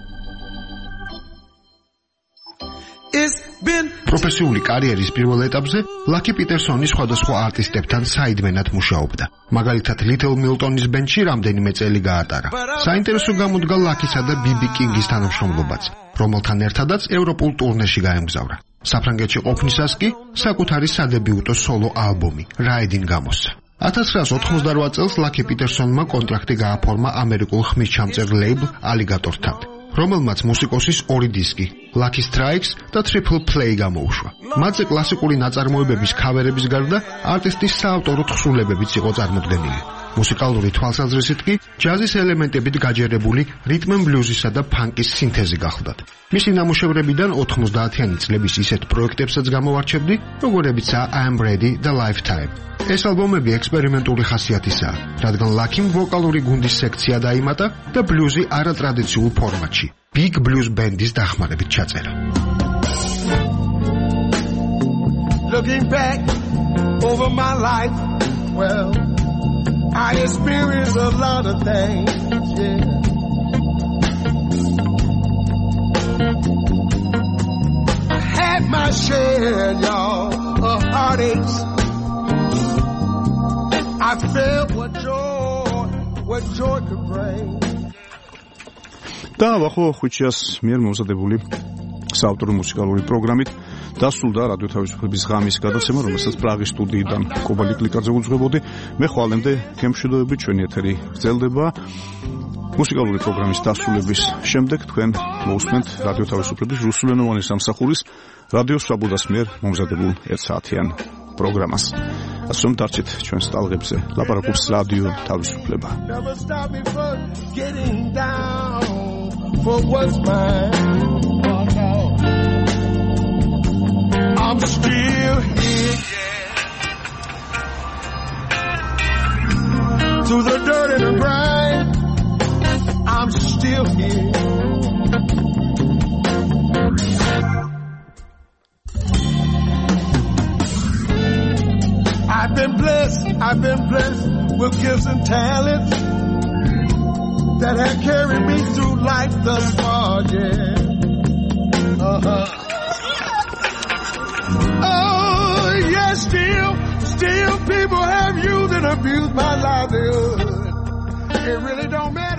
It's been პროფესიული კარიერის პირველ ეტაპზე ლაკი პიტერსონი სხვადასხვა არტისტებთან საიდმენად მუშაობდა. მაგალითად, ლითლ მილტონის ბენდში რამდენიმე წელი გაატარა. საინტერესო გამოდგა ლაკისა და ბიბი კინგის თანამშრომლობაც, რომელთან ერთადაც ევროპულ ტურნეში გაემგზავრა. საფრანგეთში ყოფნისას კი საკუთარი სადებიუტო სოლო ალბომი რაიდინგ გამოსცა. ათას ცხრაასი ოთხმოცდარვა წელს ლაკი პიტერსონმა კონტრაქტი გააფორმა ამერიკულ ხმისჩამწერ ლეიბლ ალიგატორთან, რომელმაც მუსიკოსის ორი დისკი, Lucky Strikes და Triple Play გამოუშვა. მათზე კლასიკური ნაწარმოებების ქავერების გარდა არტისტის საავტორო თხზულებებიც იყო წარმოდგენილი. მუსიკალური თვალსაზრისით კი ჯაზის ელემენტებით გაჯერებული რიტმ ენ ბლუზისა და ფანკის სინთეზი გახლდათ. მისი ნამუშევრებიდან ოთხმოცდაათიანი წლების ისეთ პროექტებსაც გამოვარჩევდი, როგორებიცაა I Am Ready და Lifetime. ეს ალბომები ექსპერიმენტული ხასიათისაა, რადგან ლაკიმ ვოკალური გუნდის სექცია დაიმატა და ბლუზი არატრადიციულ ფორმატში, Big Blues Band-ის დახმარებით ჩაწერა. Looking back over my life, well, I experienced a lot of things, yeah. I had my share, y'all, of heartaches. I felt what joy, what joy could bring. და ვახო ხუჩიას მიერ მომზადებული საავტორო მუსიკალური პროგრამით დასრულდა რადიო თავისუფლების ღამის გადაცემა, რომელსაც პრაღის სტუდიიდან კობალი კლიკაძე უძღვებოდი. მე ხვალემდე გემშვიდობებით ჩვენი ეთერი გრძელდება. მუსიკალური პროგრამის დასრულების შემდეგ თქვენ მოусმენთ რადიო თავისუფლების რუსულენოვანი სამსახურის რადიო სვაბოდას მიერ მომზადებულ ერთ საათიან პროგრამას. ასում დარჩით ჩვენს ტალღებზე. ლაპარაკობს რადიო თავისუფლება. Never stop me from getting down for what's mine. Oh, no. I'm still here, yeah. Through the dirt and the grime, I'm still here. I've been blessed, I've been blessed with gifts and talents that have carried me through life thus far, yeah. Uh-huh. Oh, yes, still, still people have used and abused my livelihood. It really don't matter.